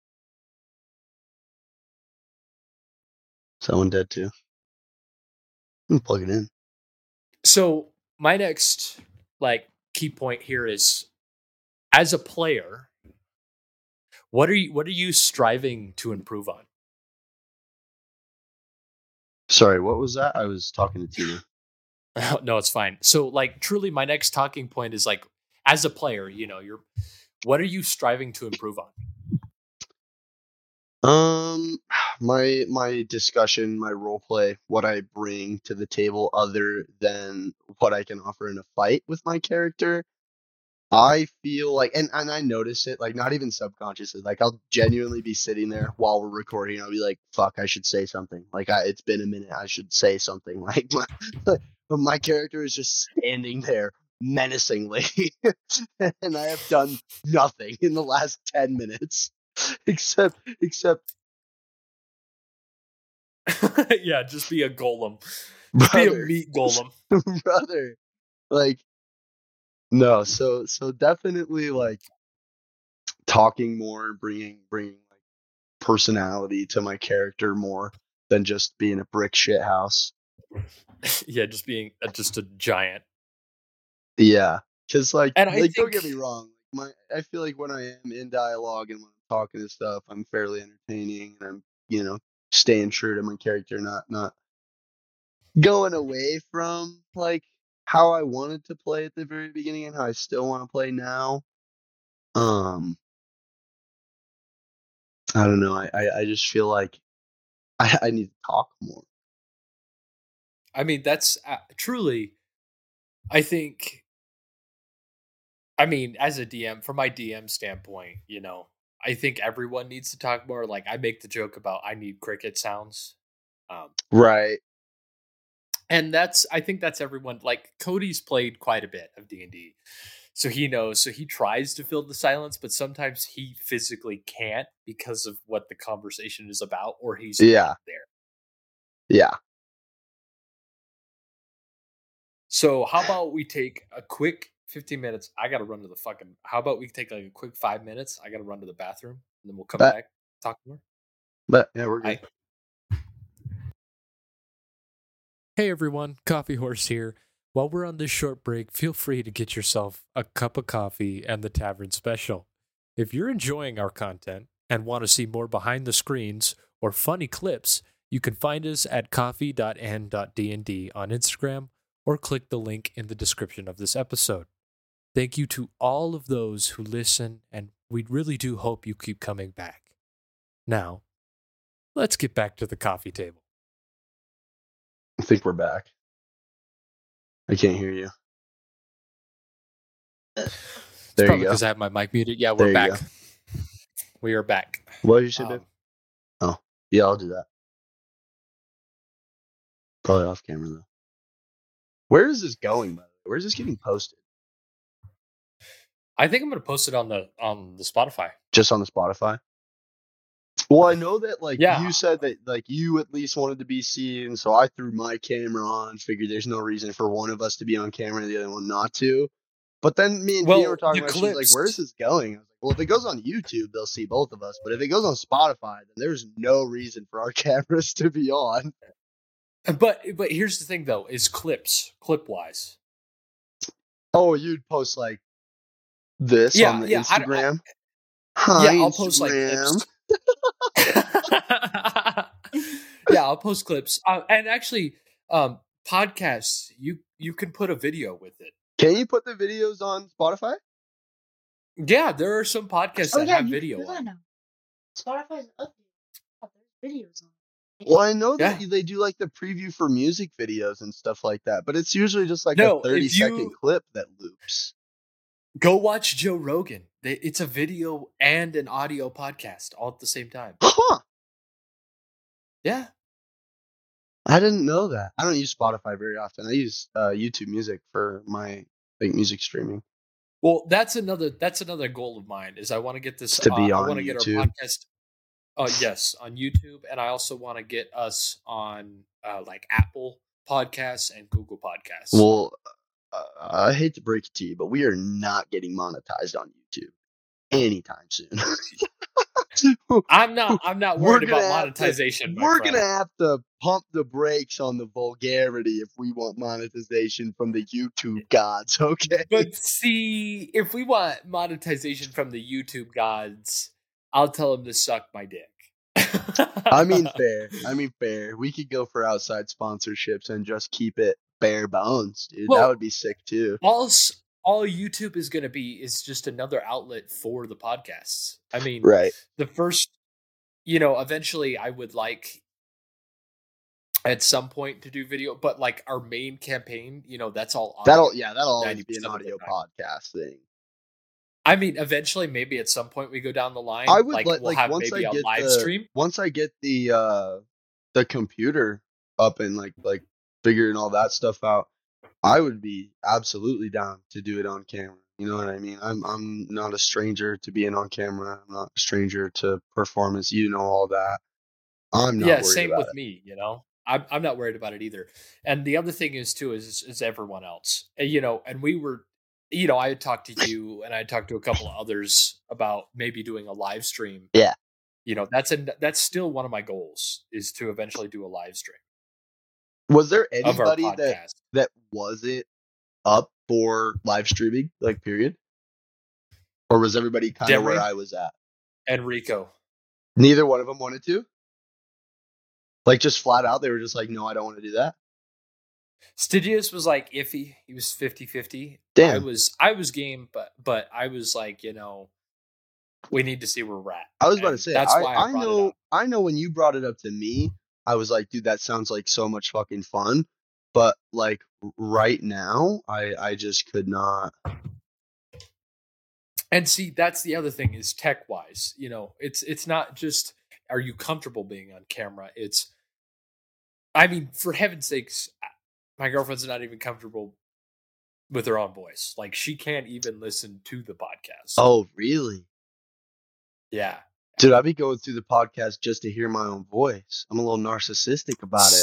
Someone dead too. I'm plug it in. So my next like key point here is as a player, what are you what are you striving to improve on? Sorry, what was that? I was talking to Tina. No, it's fine. So like truly my next talking point is like as a player, you know, you're what are you striving to improve on? Um, my my discussion, my role play, what I bring to the table, other than what I can offer in a fight with my character, I feel like, and, and I notice it, like, not even subconsciously. Like, I'll genuinely be sitting there while we're recording. I'll be like, fuck, I should say something. Like, I, it's been a minute. I should say something. Like, my, but my character is just standing there menacingly. And I have done nothing in the last ten minutes. Except, except, Yeah, just be a golem. Just be a brother, meat golem. brother, like, no, so, so definitely, like, talking more, bringing, bringing, like, personality to my character more than just being a brick shit house. Yeah, just being a, just a giant. Yeah, because like, And I like don't think, get me wrong, my I feel like when I am in dialogue and when I'm talking and stuff, I'm fairly entertaining and I'm you know staying true to my character, not not going away from like how I wanted to play at the very beginning and how I still want to play now. Um, I don't know. I I, I just feel like I, I need to talk more. I mean, that's uh, truly, I think, I mean, as a D M, from my D M standpoint, you know, I think everyone needs to talk more. Like, I make the joke about I need cricket sounds. Um, Right. and that's, I think that's everyone. Like, Cody's played quite a bit of D and D. So he knows, so he tries to fill the silence, but sometimes he physically can't because of what the conversation is about, or he's Yeah. not there. Yeah. So how about we take a quick fifteen minutes? I got to run to the fucking. How about we take like a quick five minutes? I got to run to the bathroom, and then we'll come But back, talk more. but yeah, we're good. I... Hey everyone, Coffee Horse here. While we're on this short break, feel free to get yourself a cup of coffee and the Tavern Special. If you're enjoying our content and want to see more behind the screens or funny clips, you can find us at coffee dot n dot d n d on Instagram or click the link in the description of this episode. Thank you to all of those who listen, and we really do hope you keep coming back. Now, let's get back to the coffee table. I think we're back. I can't hear you. It's there probably you go. because I have my mic muted. Yeah, we're back. Go. We are back. What did you say, um, babe? Oh, yeah, I'll do that. Probably off camera, though. Where is this going, by the way? Where is this getting posted? I think I'm going to post it on the on the Spotify. Just on the Spotify? Well, I know that, like, yeah. you said that, like, you at least wanted to be seen, so I threw my camera on, figured there's no reason for one of us to be on camera and the other one not to. But then me and well, Tia were talking about, clips... she's like, where's this going? I was like, well, if it goes on YouTube, they'll see both of us. But if it goes on Spotify, then there's no reason for our cameras to be on. But but here's the thing, though, is clips, clip-wise. Oh, you'd post, like, this yeah, on the yeah, Instagram? I, I, Hi, yeah, I'll Instagram. post, like, clips. Yeah, I'll post clips. Uh, and actually, um, podcasts, you you can put a video with it. Can you put the videos on Spotify? Yeah, there are some podcasts oh, that yeah, have you video can do that on. now. Spotify's updated. Oh, there's videos on it. Well, I know that Yeah. they do like the preview for music videos and stuff like that, but it's usually just like No, a thirty if you- second clip that loops. Go watch Joe Rogan. They- It's a video and an audio podcast all at the same time. Huh. Yeah. I didn't know that. I don't use Spotify very often. I use uh, YouTube Music for my like music streaming. Well, that's another that's another goal of mine is I want to get this To be uh, I on want to get our YouTube. podcast uh yes, on YouTube, and I also want to get us on uh, like Apple Podcasts and Google Podcasts. Well, uh, I hate to break it to you, but we are not getting monetized on YouTube anytime soon. I'm not I'm not We're worried gonna about have monetization. to, my we're friend. gonna have to pump the brakes on the vulgarity if we want monetization from the YouTube gods, okay? But see, if we want monetization from the YouTube gods, I'll tell them to suck my dick. I mean fair. I mean fair. We could go for outside sponsorships and just keep it bare bones, dude. Well, that would be sick too. all all YouTube is going to be is just another outlet for the podcasts. I mean, right. The first, you know, eventually I would like at some point to do video, but like our main campaign, you know, that's all audio. That'll yeah, that'll always be an audio podcast thing. I mean, eventually, maybe at some point we go down the line. I would Like let we'll like have once I maybe a get live the stream. once I get the uh the computer up and like like figuring all that stuff out, I would be absolutely down to do it on camera. You know what I mean? I'm I'm not a stranger to being on camera. I'm not a stranger to performance. You know all that. I'm not Yeah, worried same about with it. me. You know, I'm I'm not worried about it either. And the other thing is too is is everyone else. And, you know, and we were, you know, I had talked to you and I had talked to a couple of others about maybe doing a live stream. Yeah. You know, that's a that's still one of my goals is to eventually do a live stream Was there of our anybody that podcast. that wasn't up for live streaming, like period? Or was everybody kind of where Demry I was at? and Rico. Neither one of them wanted to? Like just flat out, they were just like, no, I don't want to do that. Stygius was like iffy. He was fifty-fifty. I Damn. was I was game, but but I was like, you know, we need to see where we're at. I was about to And say, that's I, why I I brought it know up. I know when you brought it up to me, I was like, dude, that sounds like so much fucking fun. But like r- right now, I I just could not. And see, that's the other thing is tech wise, you know, it's it's not just are you comfortable being on camera? It's I mean, for heaven's sakes, my girlfriend's not even comfortable with her own voice. Like she can't even listen to the podcast. Oh, really? Yeah. Dude, I'd be going through the podcast just to hear my own voice. I'm a little narcissistic about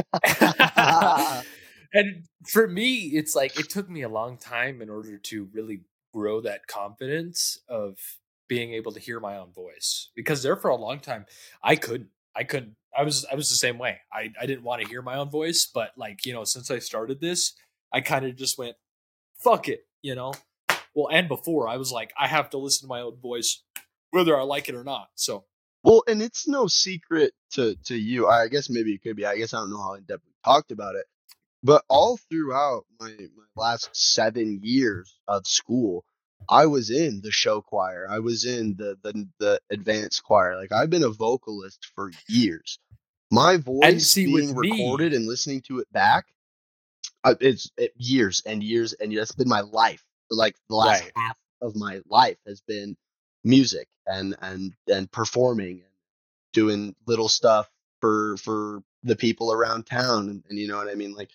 it. And for me, it's like it took me a long time in order to really grow that confidence of being able to hear my own voice. Because there for a long time, I couldn't. I couldn't. I was I was the same way. I, I didn't want to hear my own voice, but like, you know, since I started this, I kind of just went, fuck it, you know? Well, and before I was like, I have to listen to my own voice, whether I like it or not. So Well, and it's no secret to to you. I guess maybe it could be. I guess I don't know how in depth we talked about it. But all throughout my, my last seven years of school, I was in the show choir. I was in the, the the advanced choir. Like I've been a vocalist for years. My and voice see with being me, recorded and listening to it back, uh, it's it, years and years and years. That's been my life. Like the last right. half of my life has been music and and and performing and doing little stuff for for the people around town. And, and you know what I mean, like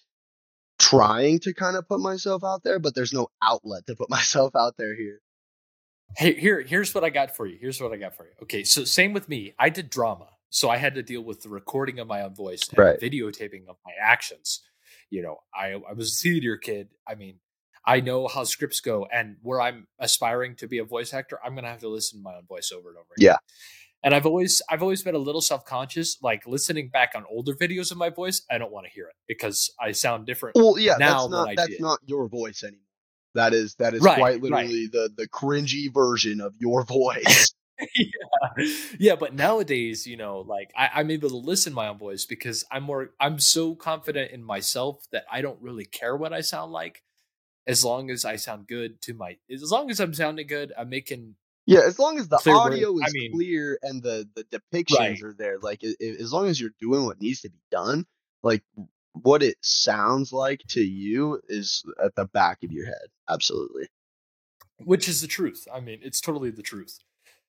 trying to kind of put myself out there, but there's no outlet to put myself out there here. Hey, here, here's what I got for you. Here's what I got for you. Okay, so same with me. I did drama, so I had to deal with the recording of my own voice and Right. the videotaping of my actions. You know, I I was a theater kid. I mean, I know how scripts go, and where I'm aspiring to be a voice actor, I'm gonna have to listen to my own voice over and over again. Yeah. And I've always I've always been a little self conscious, like listening back on older videos of my voice. I don't want to hear it because I sound different Well, yeah, now that's than not I that's did. not your voice anymore. That is that is Right, quite right. literally the the cringy version of your voice. yeah. yeah, but nowadays, you know, like I, I'm able to listen to my own voice because I'm more I'm so confident in myself that I don't really care what I sound like as long as I sound good to my as long as I'm sounding good, I'm making Yeah, as long as the clear words. audio I is mean, clear and the the right. depictions are there, like i- i- as long as you're doing what needs to be done, like what it sounds like to you is at the back of your head. Absolutely. Which is the truth. I mean, it's totally the truth.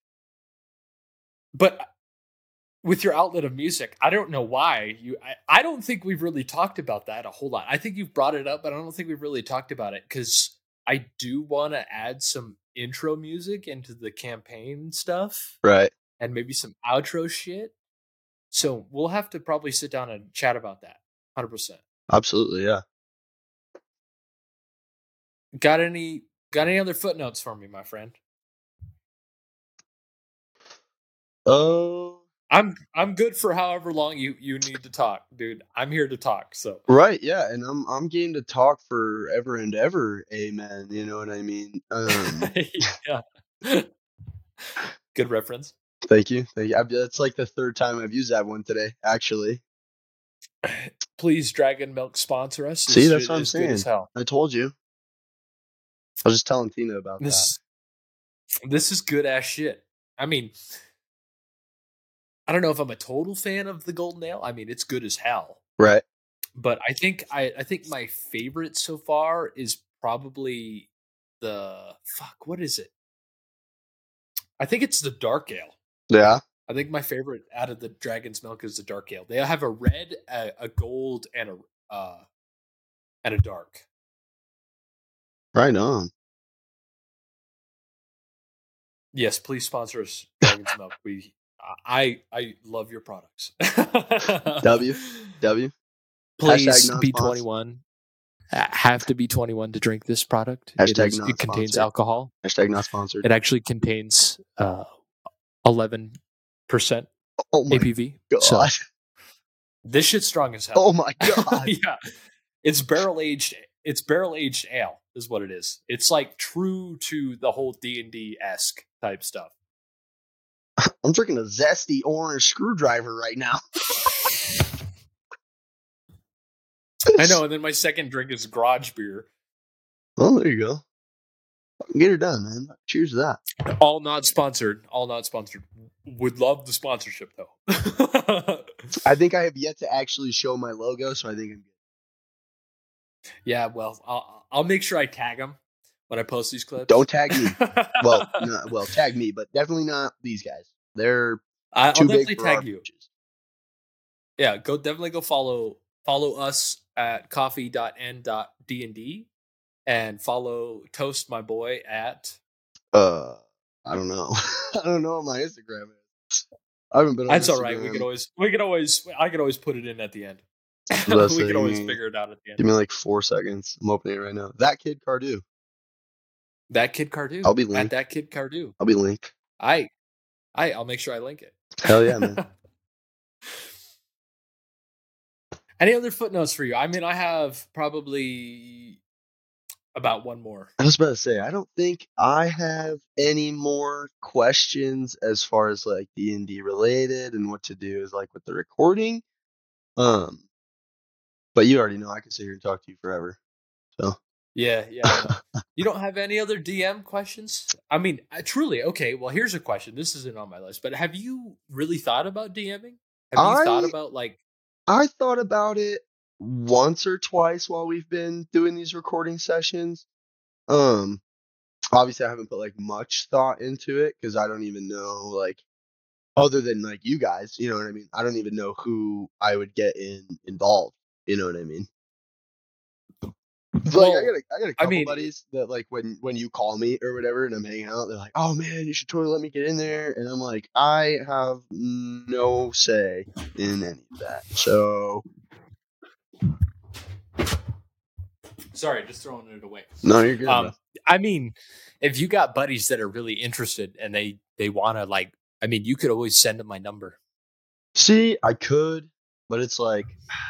But with your outlet of music, I don't know why you. I, I don't think we've really talked about that a whole lot. I think you've brought it up, but I don't think we've really talked about it because I do want to add some intro music into the campaign stuff Right. and maybe some outro shit. So we'll have to probably sit down and chat about that. one hundred percent. Absolutely, yeah. Got any? Got any other footnotes for me, my friend? Oh. I'm I'm good for however long you you need to talk, dude. I'm here to talk. So Right, yeah, and I'm I'm game to talk forever and ever, amen. You know what I mean? Um, yeah, good reference. thank you, thank you. I've, that's like the third time I've used that one today, actually. Please, Dragon Milk sponsor us. See, This that's shit what I'm is good as saying. hell. I told you. I was just telling Tina about that. This this is good ass shit. I mean, I don't know if I'm a total fan of the Golden Ale. I mean, it's good as hell. Right. But I think I I think my favorite so far is probably the fuck. What is it? I think it's the dark ale. Yeah. I think my favorite out of the Dragon's Milk is the dark ale. They have a red, a, a gold, and a uh, and a dark. Right on. Yes, please sponsor us, Dragon's Milk. We, I, I love your products. W W. Please Hashtag be non-sponsored. twenty-one. Uh, have to be twenty-one to drink this product. Hashtag it, is, not it contains sponsored. alcohol. Hashtag not sponsored. It actually contains uh, eleven percent Oh my A P V. god. So this shit's strong as hell. Oh my god. Yeah, it's barrel aged. It's barrel aged ale, is what it is. It's like true to the whole D and D esque type stuff. I'm drinking a zesty orange screwdriver right now. I know, and then my second drink is garage beer. Well, there you go. Get her done, man. Cheers to that. All not sponsored. All not sponsored. Would love the sponsorship though. I think I have yet to actually show my logo, so I think I'm good. Yeah, well, I'll, I'll make sure I tag them when I post these clips. Don't tag me. well, no, well, tag me, but definitely not these guys. They're I, I'll too definitely big for our tag you. britches. Yeah, go definitely go follow follow us at coffee dot n dot d n d and follow Toast my boy at Uh, I don't know. I don't know what my Instagram is. I haven't been on That's Instagram. all right. We could always we could always I could always put it in at the end. we Let's could see. always figure it out at the end. Give me like four seconds. I'm opening it right now. That Kid Cardew. That Kid Cardew. I'll be at linked. that Kid Cardew. I'll be linked. I I I'll make sure I link it. Hell yeah, man. Any other footnotes for you? I mean, I have probably about one more. I was about to say, I don't think I have any more questions as far as like D and D related and what to do is like with the recording. Um, but you already know I can sit here and talk to you forever. So Yeah, yeah. I know. You don't have any other D M questions? I mean, I, truly, okay. Well, here's a question. This isn't on my list, but have you really thought about DMing? Have you I- thought about like? I thought about it once or twice while we've been doing these recording sessions. Um, obviously I haven't put like much thought into it because I don't even know like other than like you guys, you know what I mean? I don't even know who I would get in involved. You know what I mean? But, like, I Well, got a, I got a I couple mean- buddies that like when when you call me or whatever and I'm hanging out, they're like, "Oh man, you should totally let me get in there." And I'm like, I have no say in any of that. So Sorry, just throwing it away. no, you're good. Um, bro. I mean, if you got buddies that are really interested and they they want to like, I mean, you could always send them my number. See, I could, but it's like,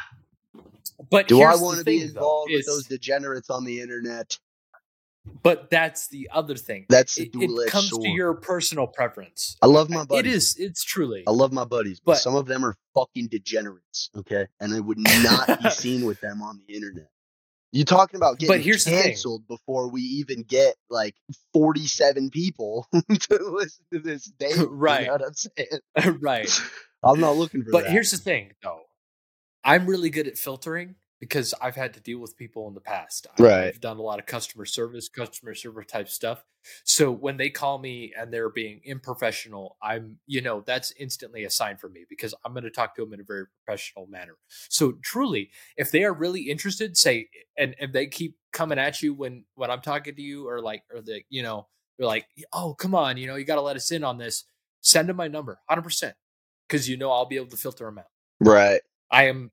But do I here's the want to be thing, though, involved with is- those degenerates on the internet? But that's the other thing. That's the it, dual-edged it comes sword. to your personal preference. I love my It buddies. is. It's truly. I love my buddies, but But- some of them are fucking degenerates, okay? And I would not be seen with them on the internet. You talking about getting But here's the thing. canceled before we even get like forty-seven people to listen to this day. Right. You know what I'm saying? Right. I'm not looking for But that. here's the thing, though. I'm really good at filtering because I've had to deal with people in the past. I- Right. I've done a lot of customer service, customer server type stuff. So when they call me and they're being unprofessional, I'm, you know, that's instantly a sign for me because I'm going to talk to them in a very professional manner. So truly, if they are really interested, say, and if they keep coming at you when when I'm talking to you, or like, or the, you know, they're like, oh, come on, you know, you got to let us in on this. Send them my number, one hundred percent, because you know I'll be able to filter them out. Right. I am.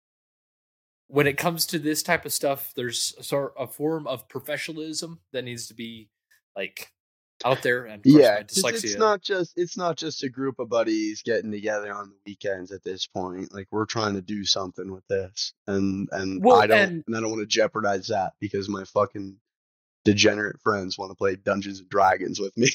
When it comes to this type of stuff, there's a sort a form of professionalism that needs to be like out there. And of course, Yeah, my 'cause dyslexia. it's not just it's not just a group of buddies getting together on the weekends at this point. Like we're trying to do something with this, and and Well, I don't and- and I don't want to jeopardize that because my fucking degenerate friends want to play Dungeons and Dragons with me.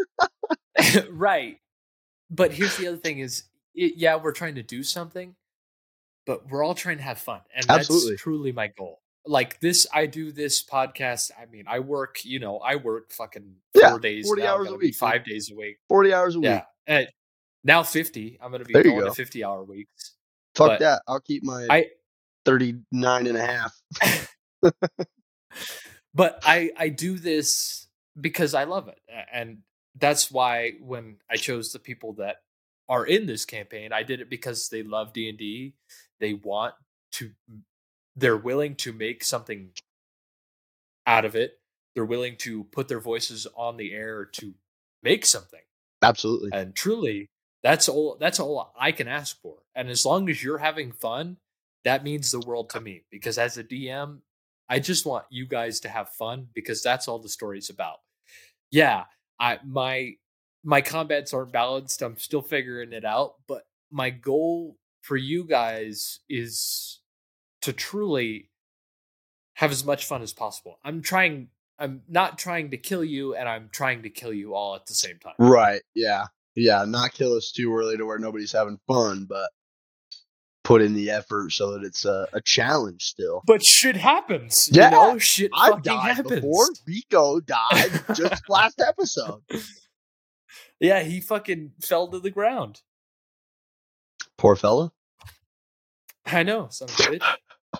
Right. But here's the other thing: is it, yeah, we're trying to do something, but we're all trying to have fun, and Absolutely. that's truly my goal. Like this, I do this podcast. I mean, I work. You know, I work fucking four Yeah, days, forty now, hours a gonna be week, five days a week. Forty hours a week. Yeah, and now fifty. I'm going to be There you going go. to fifty hour weeks. Fuck but that. I'll keep my I. thirty-nine and a half. But I I do this because I love it, and that's why when I chose the people that are in this campaign, I did it because they love D and D. They want to, they're willing to make something out of it. They're willing to put their voices on the air to make something. Absolutely. And truly, that's all that's all I can ask for. And as long as you're having fun, that means the world to me. Because as a D M, I just want you guys to have fun because that's all the story's about. Yeah, I my my combats aren't balanced. I'm still figuring it out, but my goal for you guys is to truly have as much fun as possible. I'm trying I'm not trying to kill you, and I'm trying to kill you all at the same time. Right. Yeah. Yeah. Not kill us too early to where nobody's having fun, but put in the effort so that it's a, a challenge still. But shit happens. Yeah. You know, shit I've fucking died happens. before. Rico died just last episode. Yeah, he fucking fell to the ground. Poor fella. I know, son of a bitch.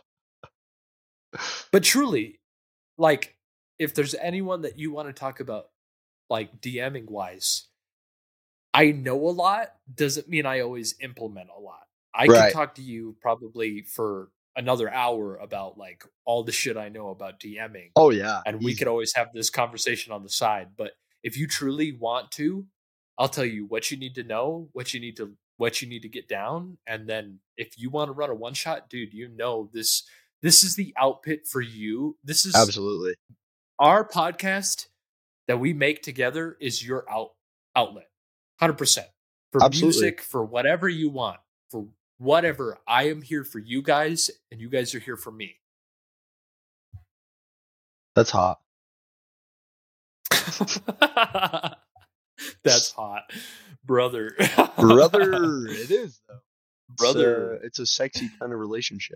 But truly, like, if there's anyone that you want to talk about, like, DMing wise, I know a lot doesn't mean I always implement a lot. I Right. could talk to you probably for another hour about, like, all the shit I know about DMing. Oh, yeah. And we Easy. could always have this conversation on the side. But if you truly want to, I'll tell you what you need to know, what you need to what you need to get down. And then if you want to run a one shot, dude, you know this this is the output for you. This is Absolutely. our podcast that we make together is your out outlet. one hundred percent. For Absolutely. music, for whatever you want, for whatever. I am here for you guys, and you guys are here for me. That's hot. That's hot. Brother. Brother. It is, though. Brother. It's a, it's a sexy kind of relationship.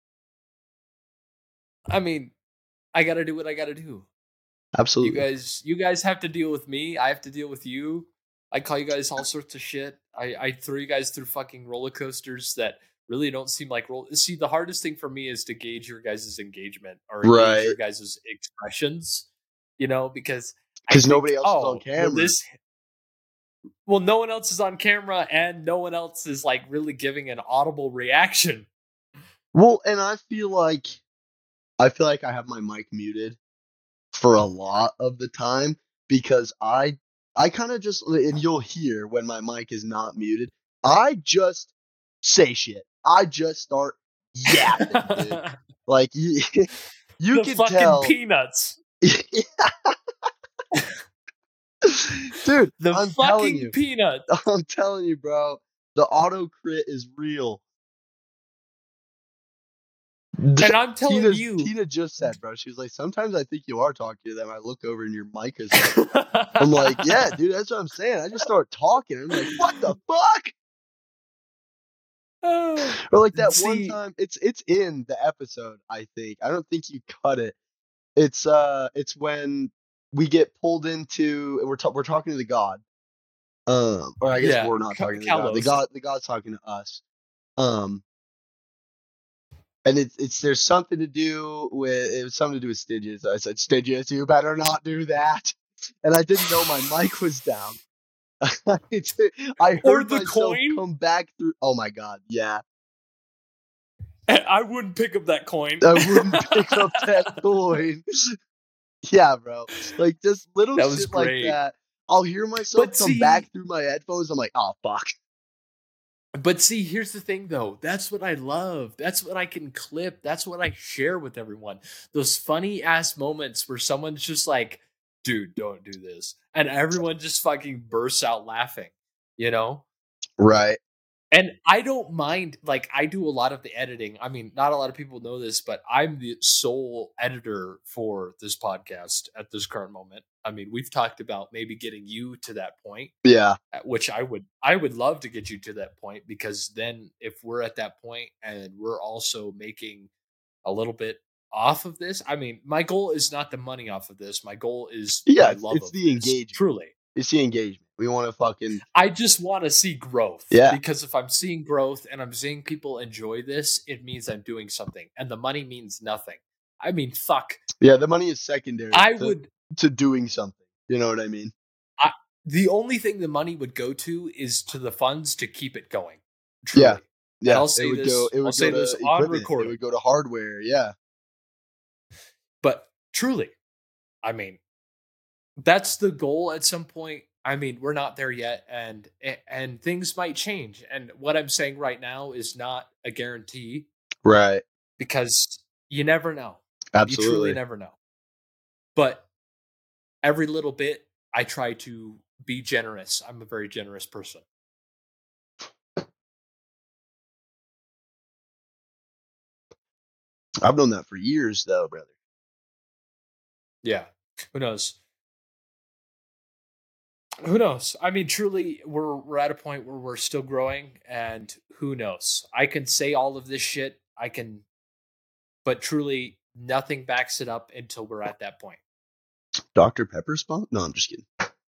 I mean, I gotta do what I gotta do. Absolutely. You guys, you guys have to deal with me. I have to deal with you. I call you guys all sorts of shit. I, I throw you guys through fucking roller coasters that really don't seem like roll. See, the hardest thing for me is to gauge your guys' engagement or Right. gauge your guys' expressions. You know, because Because nobody else oh, is on camera. Well, this, well, no one else is on camera, and no one else is like really giving an audible reaction. Well, and I feel like I feel like I have my mic muted for a lot of the time because I I kind of just, and you'll hear when my mic is not muted, I just say shit. I just start yapping, dude. Like you, you the can fucking tell. Peanuts. Dude, the I'm fucking telling you, Peanuts. I'm telling you, bro. The auto crit is real. And I'm telling Tina's, you. Tina just said, bro, she was like, sometimes I think you are talking to them. I look over and your mic is like, I'm like, yeah, dude, that's what I'm saying. I just start talking. I'm like, what the fuck? Oh, or like that see, one time, it's it's in the episode, I think. I don't think you cut it. It's uh, it's when we get pulled into, and we're ta- we're talking to the god. Um, or I guess yeah, we're not Ka- talking to the god. The Kalos. god, the god's talking to us. Um. And it's it's there's something to do with it was something to do with Stygius. I said, Stygius, you better not do that. And I didn't know my mic was down. I heard Or the myself coin? come back through. Oh my god, yeah. I wouldn't pick up that coin. I wouldn't pick up that coin. Yeah, bro. Like just little That was shit great. like that. I'll hear myself But come see- back through my headphones. I'm like, oh fuck. But see, here's the thing, though. That's what I love. That's what I can clip. That's what I share with everyone. Those funny ass moments where someone's just like, dude, don't do this. And everyone just fucking bursts out laughing, you know? Right. And I don't mind, like, I do a lot of the editing. I mean, not a lot of people know this, but I'm the sole editor for this podcast at this current moment. I mean, we've talked about maybe getting you to that point. Yeah. Which I would I would love to get you to that point, because then if we're at that point and we're also making a little bit off of this, I mean, my goal is not the money off of this. My goal is Yeah, my it's, love it's of the this, engagement. truly. It's the engagement. We want to fucking I just want to see growth. Yeah. Because if I'm seeing growth and I'm seeing people enjoy this, it means I'm doing something. And the money means nothing. I mean, fuck. Yeah, the money is secondary I to, would to doing something. You know what I mean? the only thing the money would go to is to the funds to keep it going. Truly. Yeah. And Yeah. I'll It say would this. go. It I'll would say go this to on equipment. It recording. would go to hardware. Yeah. But truly, I mean, that's the goal at some point. I mean, we're not there yet, and and things might change. And what I'm saying right now is not a guarantee, Right. because you never know. You truly Absolutely. never know. But every little bit, I try to be generous. I'm a very generous person. I've known that for years, though, brother. Yeah. Who knows? Who knows? I mean, truly, we're we're at a point where we're still growing, and who knows? I can say all of this shit. I can, but truly, nothing backs it up until we're at that point. Doctor Pepper spot? No, I'm just kidding.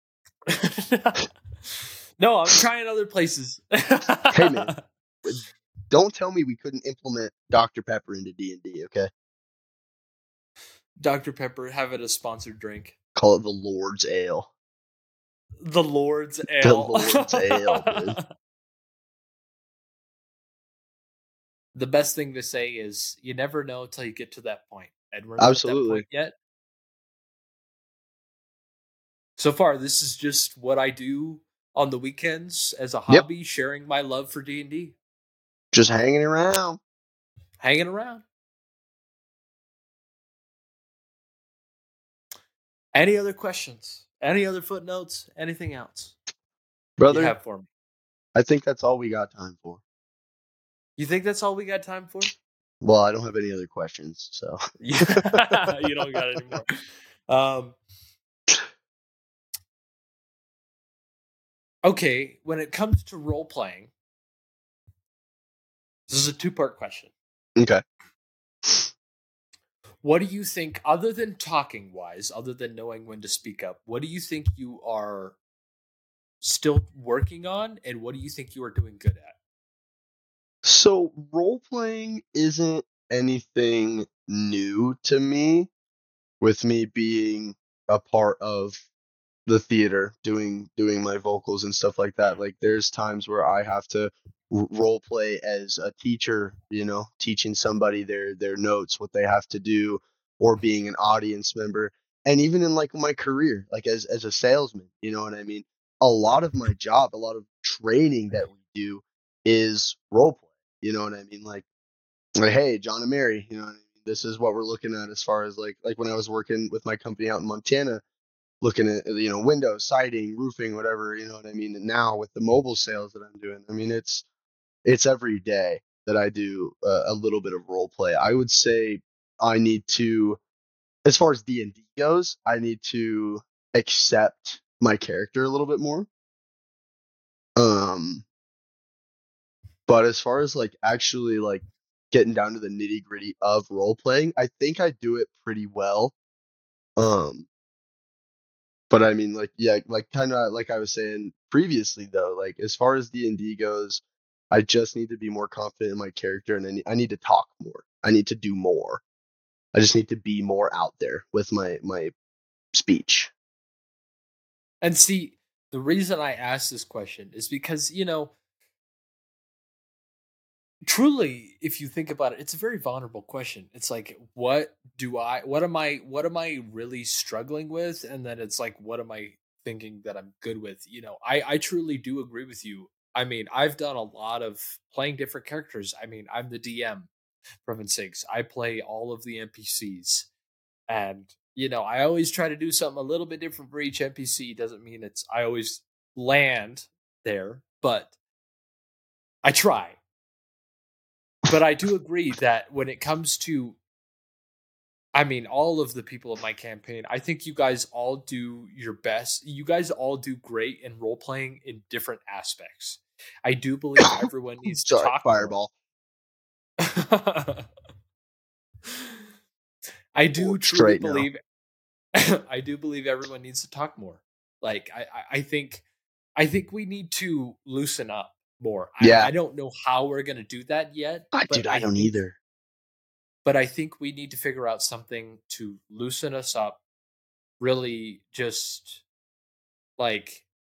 No, I'm trying other places. Hey, man. Don't tell me we couldn't implement Doctor Pepper into D and D, okay? Doctor Pepper, have it a sponsored drink. Call it the Lord's Ale. The Lord's Ale. The Lord's Ale, dude. The best thing to say is you never know till you get to that point. And we're not Absolutely. at that point yet. So far, this is just what I do on the weekends as a hobby, yep. Sharing my love for D and D. Just hanging around. Hanging around. Any other questions? Any other footnotes? Anything else? Brother, you have for me? I think that's all we got time for. You think that's all we got time for? Well, I don't have any other questions, so. You don't got any more. Um, okay, when it comes to role-playing, this is a two-part question. Okay. What do you think, other than talking-wise, other than knowing when to speak up, what do you think you are still working on, and what do you think you are doing good at? So, role-playing isn't anything new to me, with me being a part of the theater, doing doing my vocals and stuff like that. Like, there's times where I have to role play as a teacher, you know, teaching somebody their their notes, what they have to do, or being an audience member. And even in like my career, like as as a salesman, you know what I mean? A lot of my job, a lot of training that we do is role play. You know what I mean? Like, like hey, John and Mary, you know what I mean? This is what we're looking at as far as like like when I was working with my company out in Montana, looking at, you know, windows, siding, roofing, whatever, you know what I mean? And now with the mobile sales that I'm doing, I mean, it's it's every day that I do uh, a little bit of role play. I would say I need to, as far as D and D goes, I need to accept my character a little bit more. Um, but as far as like actually like getting down to the nitty gritty of role playing, I think I do it pretty well. Um, but I mean, like, yeah, like kind of like I was saying previously, though, like as far as D and D goes, I just need to be more confident in my character, and I need, I need to talk more. I need to do more. I just need to be more out there with my my speech. And see, the reason I asked this question is because, you know, truly, if you think about it, it's a very vulnerable question. It's like, what do I, what am I, what am I really struggling with? And then it's like, what am I thinking that I'm good with? You know, I, I truly do agree with you. I mean, I've done a lot of playing different characters. I mean, I'm the D M from Insigs. I play all of the N P Cs. And, you know, I always try to do something a little bit different for each N P C. Doesn't mean it's, I always land there, but I try. But I do agree that when it comes to, I mean, all of the people in my campaign, I think you guys all do your best. You guys all do great in role playing in different aspects. I do believe everyone needs to Sorry, talk. Fireball. I do truly believe. I do believe everyone needs to talk more. Like I, I think, I think we need to loosen up more. Yeah. I, I don't know how we're gonna do that yet. I, but dude, I, I don't think, either. But I think we need to figure out something to loosen us up. Really, just like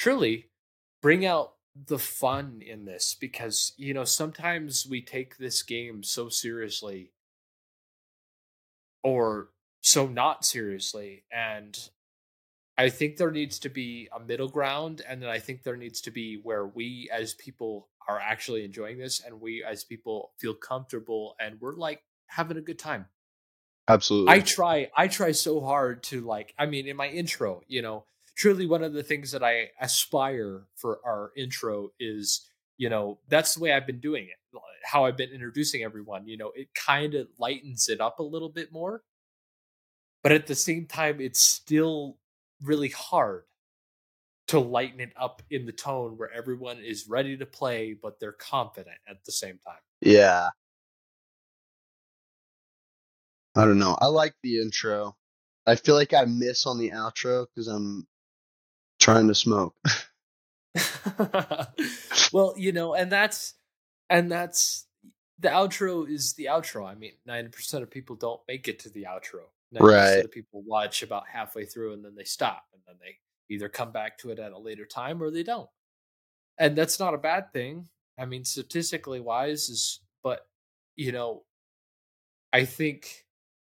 truly bring out the fun in this because, you know, sometimes we take this game so seriously or so not seriously. And I think there needs to be a middle ground. And then I think there needs to be where we as people are actually enjoying this and we as people feel comfortable and we're like having a good time. I Absolutely. try I try so hard to like I mean in my intro, you know, truly one of the things that I aspire for our intro is, you know, that's the way I've been doing it. l- How I've been introducing everyone, you know, it kind of lightens it up a little bit more, but at the same time it's still really hard to lighten it up in the tone where everyone is ready to play but they're confident at the same time. Yeah. I don't know. I like the intro. I feel like I miss on the outro because I'm trying to smoke. Well, you know, and that's and that's the outro is the outro. I mean, ninety percent of people don't make it to the outro. ninety percent Right. of people watch about halfway through and then they stop and then they either come back to it at a later time or they don't. And that's not a bad thing. I mean, statistically wise is but you know, I think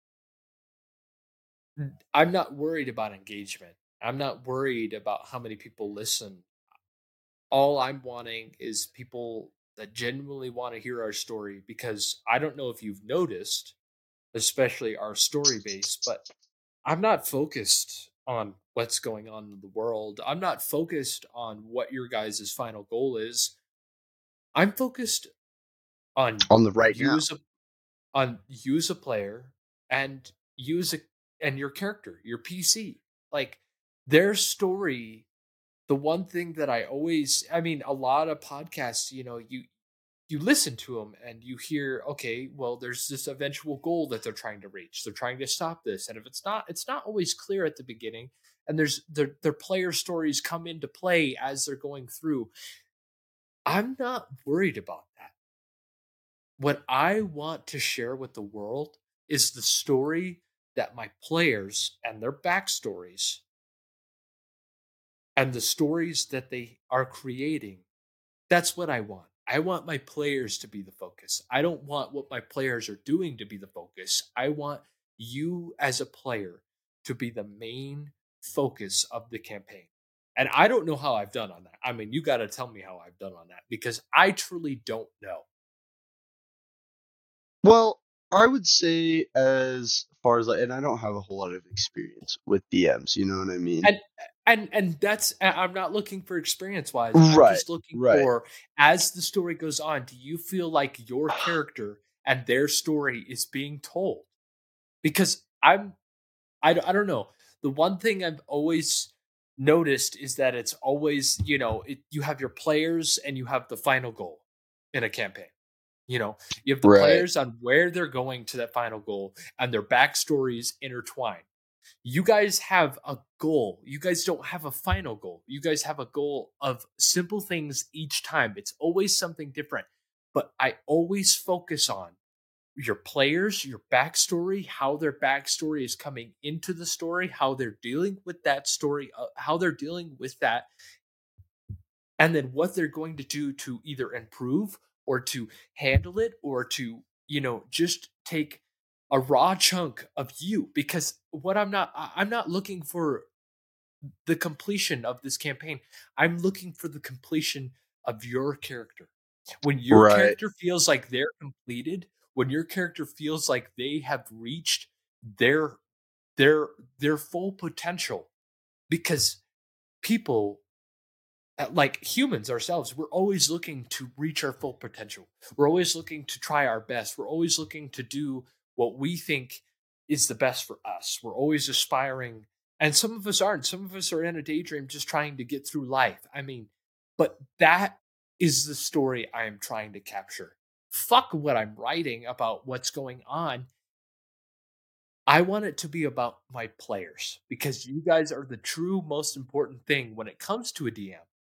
I'm not worried about engagement. I'm not worried about how many people listen. All I'm wanting is people that genuinely want to hear our story because I don't know if you've noticed, especially our story base, but I'm not focused on what's going on in the world. I'm not focused on what your guys' final goal is. I'm focused on On the right you now. as a on you as a player and you as a and your character, your P C. Like their story the one thing that I always I mean, a lot of podcasts, you know, you you listen to them and you hear, okay, well, there's this eventual goal that they're trying to reach. They're trying to stop this. And if it's not, it's not always clear at the beginning. And there's their their player stories come into play as they're going through. I'm not worried about that. What I want to share with the world is the story that my players and their backstories and the stories that they are creating. That's what I want. I want my players to be the focus. I don't want what my players are doing to be the focus. I want you as a player to be the main focus of the campaign. And I don't know how I've done on that. I mean, you got to tell me how I've done on that because I truly don't know. Well, I would say as far as like, and I don't have a whole lot of experience with D Ms. You know what I mean? And and and that's I- I'm not looking for experience wise. I'm Right. just looking Right. for as the story goes on, do you feel like your character and their story is being told? Because I'm I, d- I don't know. The one thing I've always noticed is that it's always, you know, it, you have your players and you have the final goal in a campaign. You know, you have the Right. players on where they're going to that final goal and their backstories intertwine. You guys have a goal. You guys don't have a final goal. You guys have a goal of simple things each time. It's always something different. But I always focus on your players, your backstory, how their backstory is coming into the story, how they're dealing with that story, uh, how they're dealing with that, and then what they're going to do to either improve or to handle it or to, you know, just take a raw chunk of you because what I'm not I- I'm not looking for the completion of this campaign. I'm looking for the completion of your character. When your Right. character feels like they're completed, when your character feels like they have reached their their their full potential because people uh, like humans ourselves, we're always looking to reach our full potential. We're always looking to try our best. We're always looking to do what we think is the best for us. We're always aspiring. And some of us aren't. Some of us are in a daydream just trying to get through life. I mean, but that is the story I am trying to capture. Fuck what I'm writing about what's going on. I want it to be about my players because you guys are the true most important thing when it comes to a D M.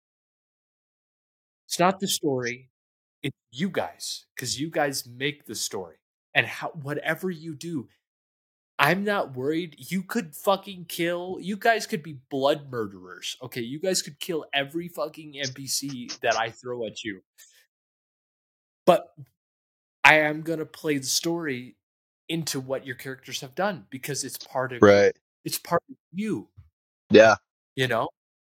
It's not the story, it's you guys, because you guys make the story. And how whatever you do, I'm not worried. You could fucking kill. You guys could be blood murderers. Okay, you guys could kill every fucking N P C that I throw at you. But I am gonna play the story into what your characters have done because it's part of Right. it's part of you. Yeah. You know?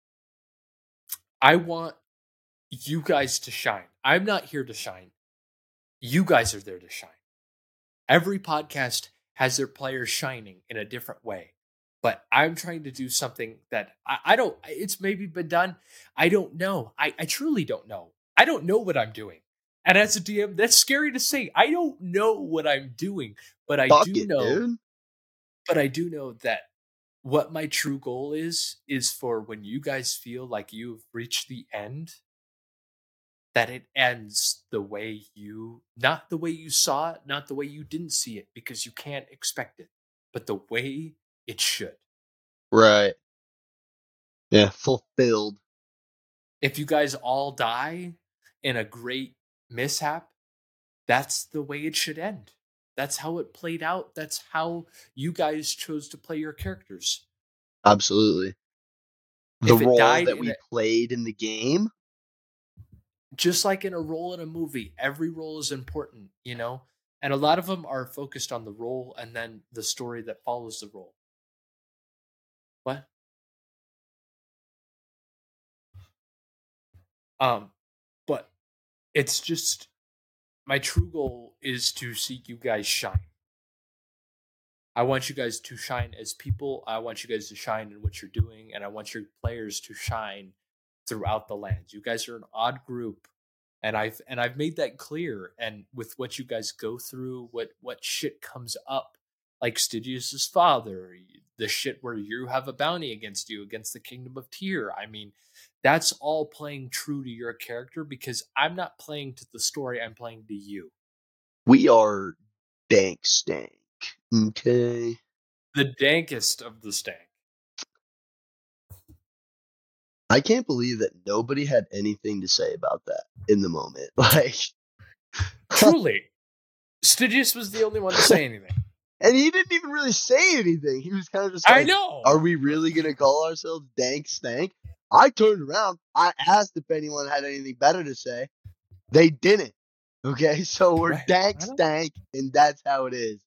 I want you guys to shine. I'm not here to shine. You guys are there to shine. Every podcast has their players shining in a different way. But I'm trying to do something that I, I don't, it's maybe been done. I don't know. I, I truly don't know. I don't know what I'm doing. And as a D M, that's scary to say. I don't know what I'm doing, but I Fuck do it, know, dude. but I do know that what my true goal is, is for when you guys feel like you've reached the end, that it ends the way you, not the way you saw it, not the way you didn't see it, because you can't expect it, but the way it should. Right. Yeah, fulfilled. If you guys all die in a great mishap, that's the way it should end. That's how it played out. That's how you guys chose to play your characters. Absolutely. The If it role died that in we a- played in the game. Just like in a role in a movie, every role is important, you know? And a lot of them are focused on the role and then the story that follows the role. What? Um, but it's just my true goal is to see you guys shine. I want you guys to shine as people. I want you guys to shine in what you're doing, and I want your players to shine throughout the lands. You guys are an odd group, and I've and I've made that clear. And with what you guys go through, what what shit comes up, like Stygious's father, the shit where you have a bounty against you against the Kingdom of Tyr. I mean, that's all playing true to your character because I'm not playing to the story. I'm playing to you. We are dank stank. Okay. The dankest of the stank. I can't believe that nobody had anything to say about that in the moment. Like, truly, Stygius was the only one to say anything. And he didn't even really say anything. He was kind of just like, I know. Are we really going to call ourselves Dank Stank? I turned around. I asked if anyone had anything better to say. They didn't. Okay, so we're Right. Dank Stank, and that's how it is.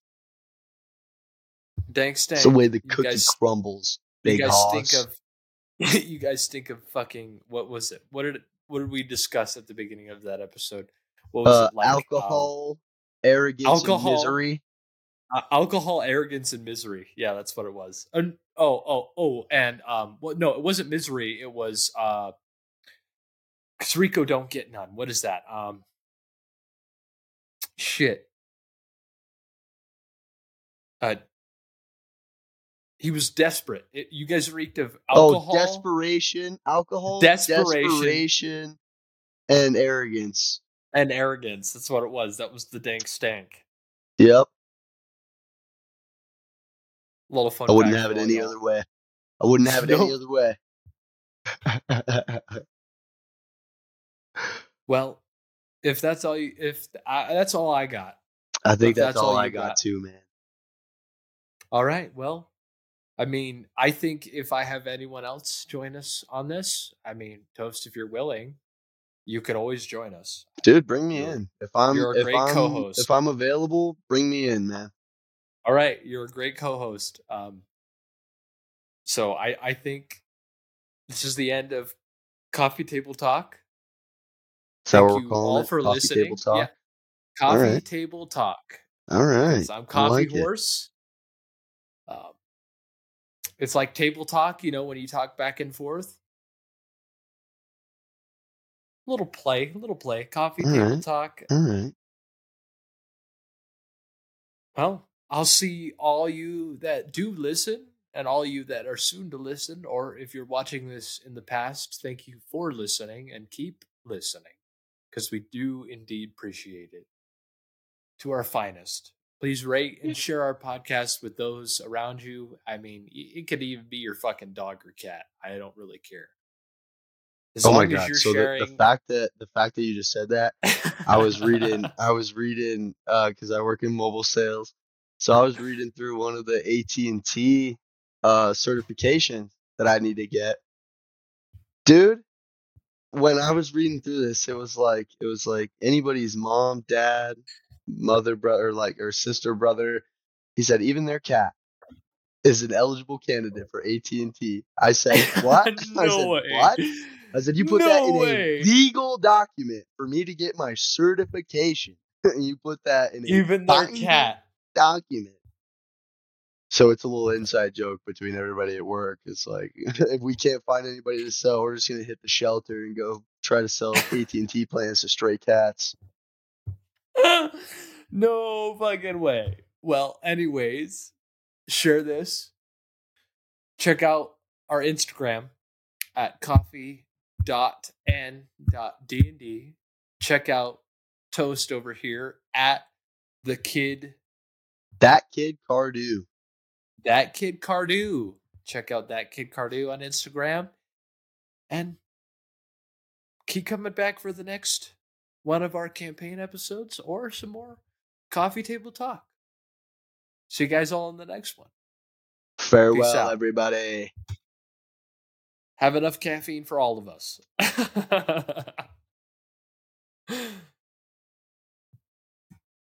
Dank stank. It's the way the You cookie guys- crumbles. You Big guys hoss. think of you guys think of fucking what was it? What did what did we discuss at the beginning of that episode? What was uh, it like? alcohol, arrogance, alcohol. and misery. Um, uh, alcohol, arrogance, and misery. Yeah, that's what it was. And, oh, oh, oh, and um, well, no, it wasn't misery. It was uh, 'cause Rico don't get none. What is that? Um, shit. Uh, he was desperate. It, you guys reeked of alcohol. Oh, desperation, alcohol, Desperation. desperation, and arrogance. And arrogance. That's what it was. That was the dank stank. Yep. A little fun. I wouldn't fact have it for all any y'all. other way. I wouldn't have it any Nope. other way. Well, if that's all you, if I, that's all I got. I think If that's, that's all all I you got, got. too, man. All right. Well, I mean, I think if I have anyone else join us on this, I mean, Toast, if you're willing, you can always join us. Dude, bring me You're- in. If I'm you're a if great I'm co-host. if I'm available, bring me in, man. All right, you're a great co-host. Um, so I I think this is the end of Coffee Table Talk. That's how Thank we're you calling all it. for Coffee listening. Table talk. Yeah, Coffee right. Table Talk. All right. Because I'm I Coffee like it. Horse. Um, it's like table talk, you know, when you talk back and forth. Little play, little play. Coffee All Table right. Talk. All right. Well, I'll see all you that do listen and all you that are soon to listen, or if you're watching this in the past, thank you for listening and keep listening because we do indeed appreciate it. To our finest, please rate and share our podcast with those around you. I mean, it could even be your fucking dog or cat. I don't really care. As Oh long my as god! you're So the, sharing. the fact that the fact that you just said that, I was reading. I was reading because I work in mobile sales. So I was reading through one of the A T and T uh, certifications that I need to get. Dude, when I was reading through this, it was like it was like anybody's mom, dad, mother, brother, like or sister, brother. He said even their cat is an eligible candidate for A T and T. I said, what? I No said, way. what? I said, you put that No in way. a legal document for me to get my certification. You put that in a Even their binding cat. document. So it's a little inside joke between everybody at work. It's like, if we can't find anybody to sell, we're just going to hit the shelter and go try to sell A T and T plans to stray cats. No fucking way. Well, anyways, share this. Check out our Instagram at coffee dot n dot d and d. Check out Toast over here at the kid That Kid Cardew. that kid Cardew. Check out that kid Cardew on Instagram, and keep coming back for the next one of our campaign episodes or some more coffee table talk. See you guys all in the next one. Peace Farewell, out. everybody. Have enough caffeine for all of us.